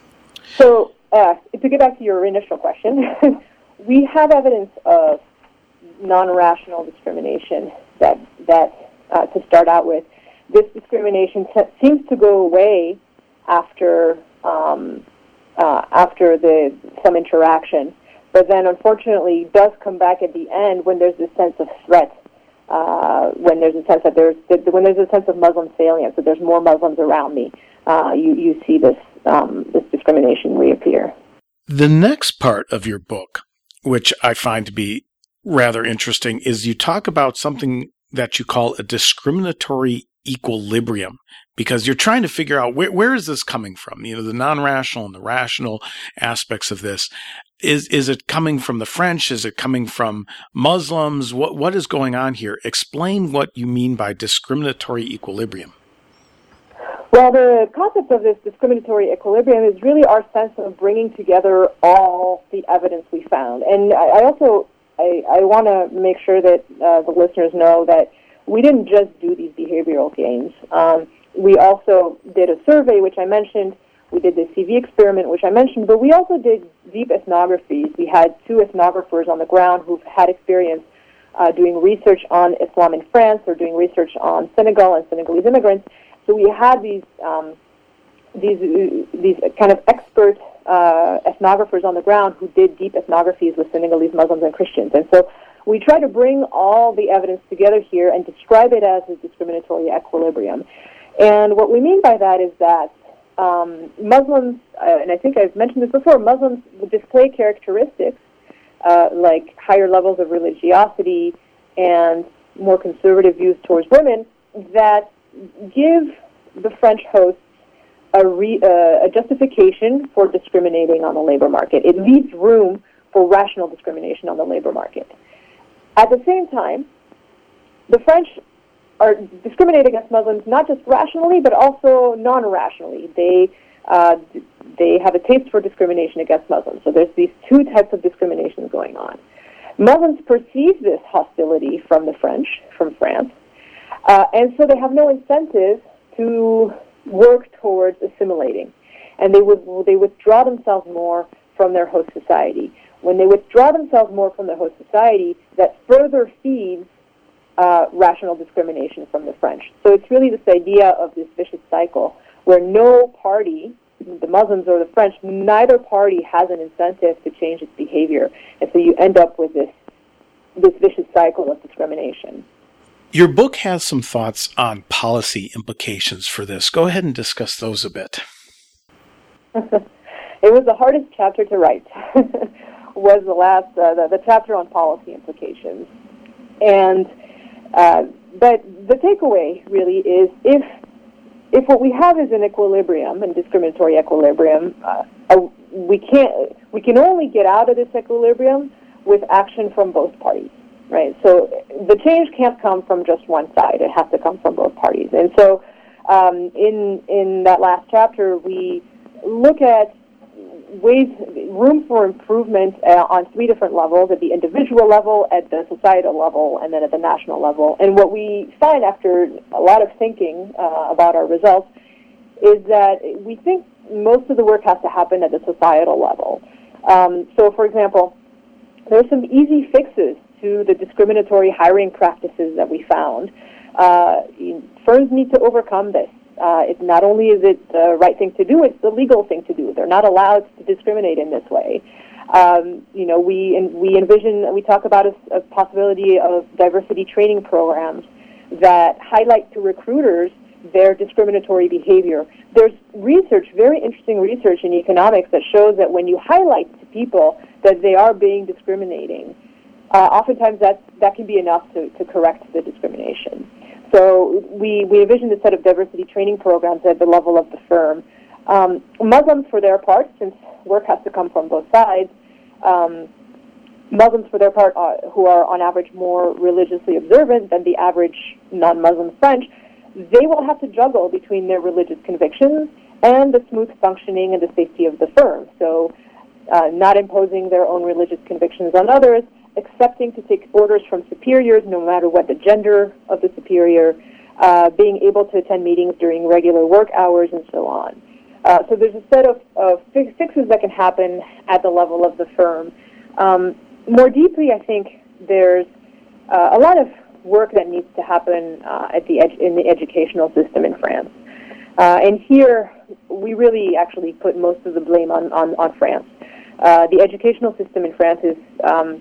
[SPEAKER 3] So, uh, to get back to your initial question, we have evidence of non-rational discrimination that, that uh, to start out with. This discrimination t- seems to go away after um, uh, after the some interaction, but then unfortunately does come back at the end when there's this sense of threat, uh, when there's a sense that there's when there's a sense of Muslim salience, that there's more Muslims around me. Uh, you you see this um, this discrimination reappear.
[SPEAKER 2] The next part of your book, which I find to be rather interesting, is you talk about something that you call a discriminatory equilibrium, because you're trying to figure out where where is this coming from? You know, the non-rational and the rational aspects of this. Is is it coming from the French? Is it coming from Muslims? What what is going on here? Explain what you mean by discriminatory equilibrium.
[SPEAKER 3] Well, the concept of this discriminatory equilibrium is really our sense of bringing together all the evidence we found. And I, I also I, I want to make sure that uh, the listeners know that we didn't just do these behavioral games. Um, we also did a survey, which I mentioned. We did the C V experiment, which I mentioned. But we also did deep ethnographies. We had two ethnographers on the ground who've had experience uh, doing research on Islam in France or doing research on Senegal and Senegalese immigrants. So we had these um, these these kind of expert uh, ethnographers on the ground who did deep ethnographies with Senegalese Muslims and Christians. And so we try to bring all the evidence together here and describe it as a discriminatory equilibrium. And what we mean by that is that um, Muslims, uh, and I think I've mentioned this before, Muslims display characteristics uh, like higher levels of religiosity and more conservative views towards women that give the French hosts a, re, uh, a justification for discriminating on the labor market. It leaves room for rational discrimination on the labor market. At the same time, the French are discriminate against Muslims not just rationally, but also non-rationally. They uh, they have a taste for discrimination against Muslims. So there's these two types of discrimination going on. Muslims perceive this hostility from the French, from France, uh, and so they have no incentive to work towards assimilating. And they would they withdraw themselves more from their host society. When they withdraw themselves more from the host society, that further feeds uh, rational discrimination from the French. So it's really this idea of this vicious cycle where no party, the Muslims or the French, neither party has an incentive to change its behavior. And so you end up with this this vicious cycle of discrimination.
[SPEAKER 2] Your book has some thoughts on policy implications for this. Go ahead and discuss those a bit.
[SPEAKER 3] It was the hardest chapter to write. was the last uh, the, the chapter on policy implications, and uh, but the takeaway really is if if what we have is an equilibrium, and discriminatory equilibrium, uh, uh, we can't we can only get out of this equilibrium with action from both parties, right? So the change can't come from just one side; it has to come from both parties. And so um, in in that last chapter, we look at ways, room for improvement uh, on three different levels, at the individual level, at the societal level, and then at the national level. And what we find after a lot of thinking uh, about our results is that we think most of the work has to happen at the societal level. Um, so, for example, there are some easy fixes to the discriminatory hiring practices that we found. Uh, firms need to overcome this. Uh, it, not only is it the right thing to do, it's the legal thing to do. They're not allowed to discriminate in this way. Um, you know, we in, we envision, we talk about a, a possibility of diversity training programs that highlight to recruiters their discriminatory behavior. There's research, very interesting research in economics that shows that when you highlight to people that they are being discriminating, uh, oftentimes that, that can be enough to, to correct the discrimination. So we, we envisioned a set of diversity training programs at the level of the firm. Um, Muslims, for their part, since work has to come from both sides, um, Muslims, for their part, are, who are on average more religiously observant than the average non-Muslim French, they will have to juggle between their religious convictions and the smooth functioning and the safety of the firm. So uh, not imposing their own religious convictions on others, accepting to take orders from superiors no matter what the gender of the superior, uh, being able to attend meetings during regular work hours, and so on. Uh, so there's a set of, of fixes that can happen at the level of the firm. Um, more deeply, I think there's uh, a lot of work that needs to happen uh, at the edu- in the educational system in France. Uh, and here, we really actually put most of the blame on, on, on France. Uh, the educational system in France is um,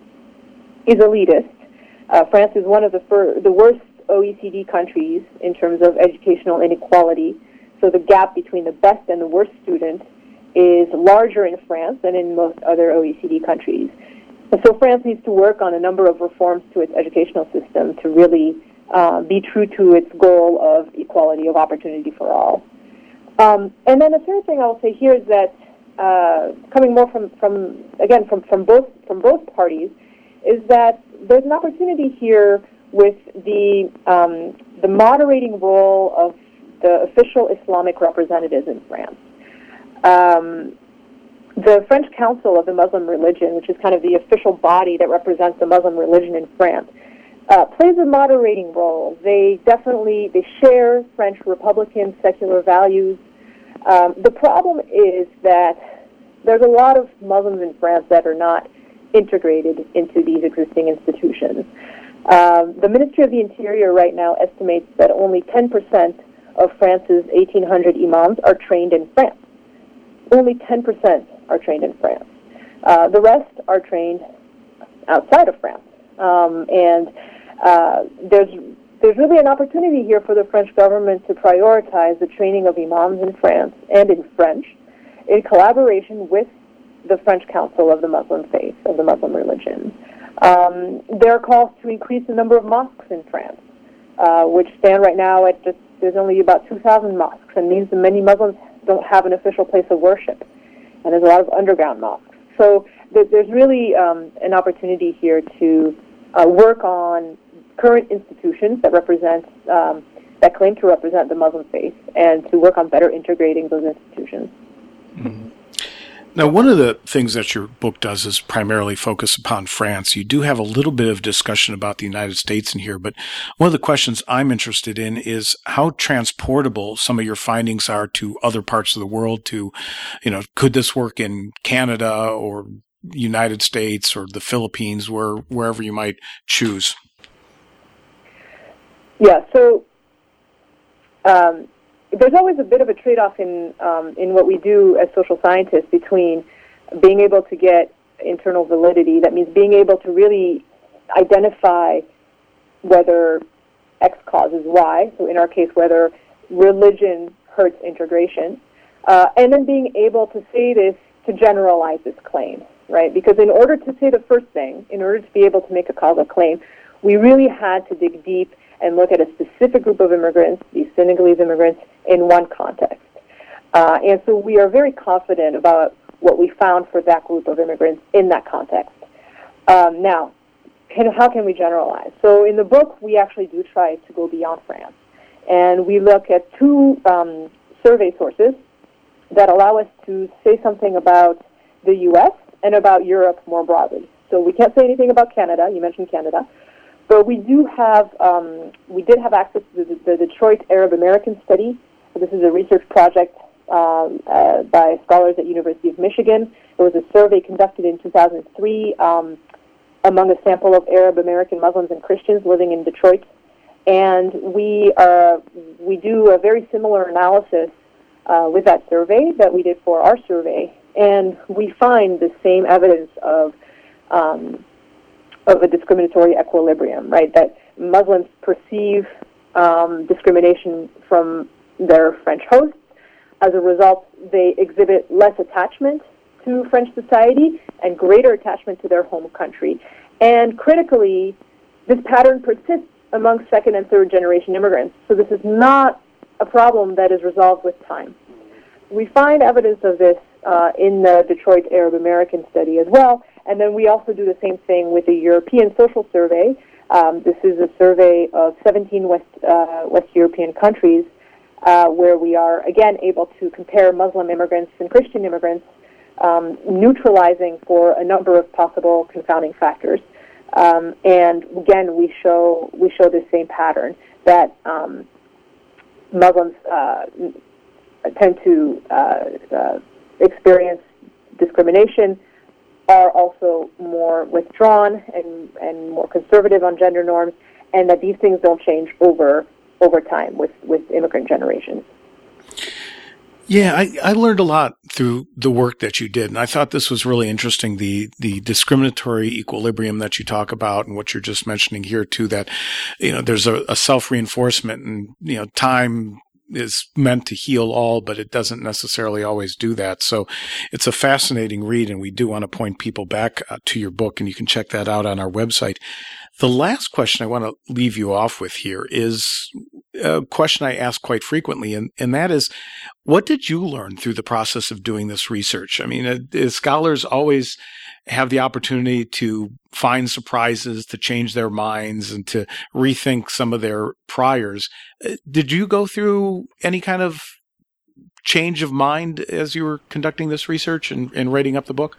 [SPEAKER 3] is elitist. Uh, France is one of the fir- the worst O E C D countries in terms of educational inequality. So the gap between the best and the worst student is larger in France than in most other O E C D countries. And so France needs to work on a number of reforms to its educational system to really uh, be true to its goal of equality of opportunity for all. Um, and then the third thing I'll say here is that uh, coming more from, from again from, from both from both parties, is that there's an opportunity here with the um, the moderating role of the official Islamic representatives in France. Um, the French Council of the Muslim Religion, which is kind of the official body that represents the Muslim religion in France, uh, plays a moderating role. They definitely they share French Republican secular values. Um, the problem is that there's a lot of Muslims in France that are not integrated into these existing institutions. Um, the Ministry of the Interior right now estimates that only ten percent of France's eighteen hundred imams are trained in France. Only ten percent are trained in France. Uh, the rest are trained outside of France. Um, and uh, there's there's really an opportunity here for the French government to prioritize the training of imams in France and in French in collaboration with the French Council of the Muslim Faith, of the Muslim religion. Um, there are calls to increase the number of mosques in France, uh, which stand right now at just, there's only about two thousand mosques, and means that many Muslims don't have an official place of worship, and there's a lot of underground mosques. So th- there's really um, an opportunity here to uh, work on current institutions that represent, um, that claim to represent the Muslim faith, and to work on better integrating those institutions.
[SPEAKER 2] Mm-hmm. Now, one of the things that your book does is primarily focus upon France. You do have a little bit of discussion about the United States in here, but one of the questions I'm interested in is how transportable some of your findings are to other parts of the world. To, you know, could this work in Canada or United States or the Philippines, where wherever you might choose?
[SPEAKER 3] Yeah, so um, there's always a bit of a trade-off in um, in what we do as social scientists between being able to get internal validity. That means being able to really identify whether X causes Y, so in our case, whether religion hurts integration, uh, and then being able to say this, to generalize this claim, right? Because in order to say the first thing, in order to be able to make a causal claim, we really had to dig deep and look at a specific group of immigrants, these Senegalese immigrants, in one context. Uh, and so we are very confident about what we found for that group of immigrants in that context. Um, now, can, how can we generalize? So in the book, we actually do try to go beyond France. And we look at two um, survey sources that allow us to say something about the U S and about Europe more broadly. So we can't say anything about Canada. You mentioned Canada. But we do have, um, we did have access to the, the Detroit Arab American Study. So this is a research project um, uh, by scholars at University of Michigan. It was a survey conducted in two thousand three um, among a sample of Arab American Muslims and Christians living in Detroit. And we uh, we do a very similar analysis uh, with that survey that we did for our survey, and we find the same evidence of um, of a discriminatory equilibrium, right? That Muslims perceive um, discrimination from their French hosts. As a result, they exhibit less attachment to French society and greater attachment to their home country. And critically, this pattern persists among second and third generation immigrants. So this is not a problem that is resolved with time. We find evidence of this uh, in the Detroit Arab American study as well, and then we also do the same thing with the European Social Survey. Um, this is a survey of seventeen West, uh, West European countries uh, where we are, again, able to compare Muslim immigrants and Christian immigrants, um, neutralizing for a number of possible confounding factors. Um, and again, we show we show the same pattern that um, Muslims uh, tend to uh, uh, experience discrimination, are also more withdrawn and, and more conservative on gender norms, and that these things don't change over over time with, with immigrant generations.
[SPEAKER 2] Yeah, I, I learned a lot through the work that you did, and I thought this was really interesting, the the discriminatory equilibrium that you talk about and what you're just mentioning here, too, that, you know, there's a, a self-reinforcement and, you know, time is meant to heal all, but it doesn't necessarily always do that. So it's a fascinating read, and we do want to point people back uh, to your book, and you can check that out on our website. The last question I want to leave you off with here is a question I ask quite frequently, and, and that is, what did you learn through the process of doing this research? I mean, uh, scholars always have the opportunity to find surprises, to change their minds, and to rethink some of their priors. Uh, did you go through any kind of change of mind as you were conducting this research and, and writing up the book?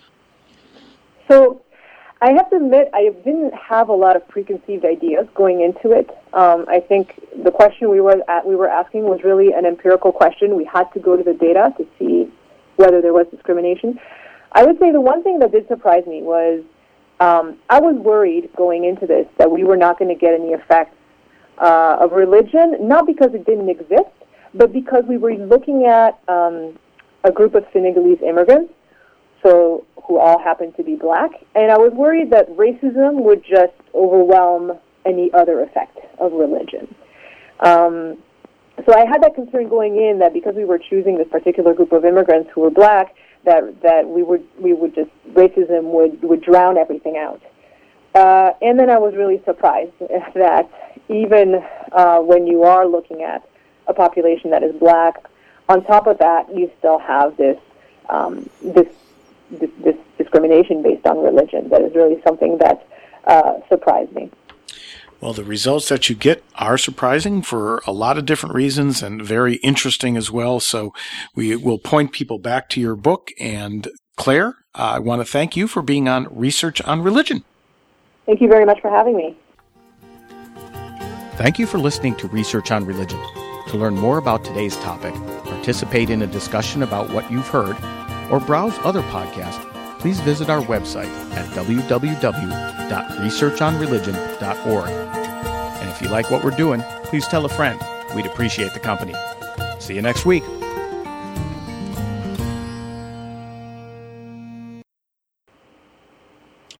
[SPEAKER 3] So I have to admit, I didn't have a lot of preconceived ideas going into it. Um, I think the question we were at, we were asking was really an empirical question. We had to go to the data to see whether there was discrimination. I would say the one thing that did surprise me was um, I was worried going into this that we were not going to get any effects uh, of religion, not because it didn't exist, but because we were looking at um, a group of Senegalese immigrants, so who all happened to be black, and I was worried that racism would just overwhelm any other effect of religion. Um, so I had that concern going in that because we were choosing this particular group of immigrants who were black, that that we would we would just racism would would drown everything out. Uh, and then I was really surprised that even uh, when you are looking at a population that is black, on top of that you still have this um, this. This, this discrimination based on religion. That is really something that uh, surprised me.
[SPEAKER 2] Well, the results that you get are surprising for a lot of different reasons and very interesting as well. So we will point people back to your book. And Claire, I want to thank you for being on Research on Religion.
[SPEAKER 3] Thank you very much for having me.
[SPEAKER 1] Thank you for listening to Research on Religion. To learn more about today's topic, participate in a discussion about what you've heard, or browse other podcasts, please visit our website at w w w dot research on religion dot org. And if you like what we're doing, please tell a friend. We'd appreciate the company. See you next week.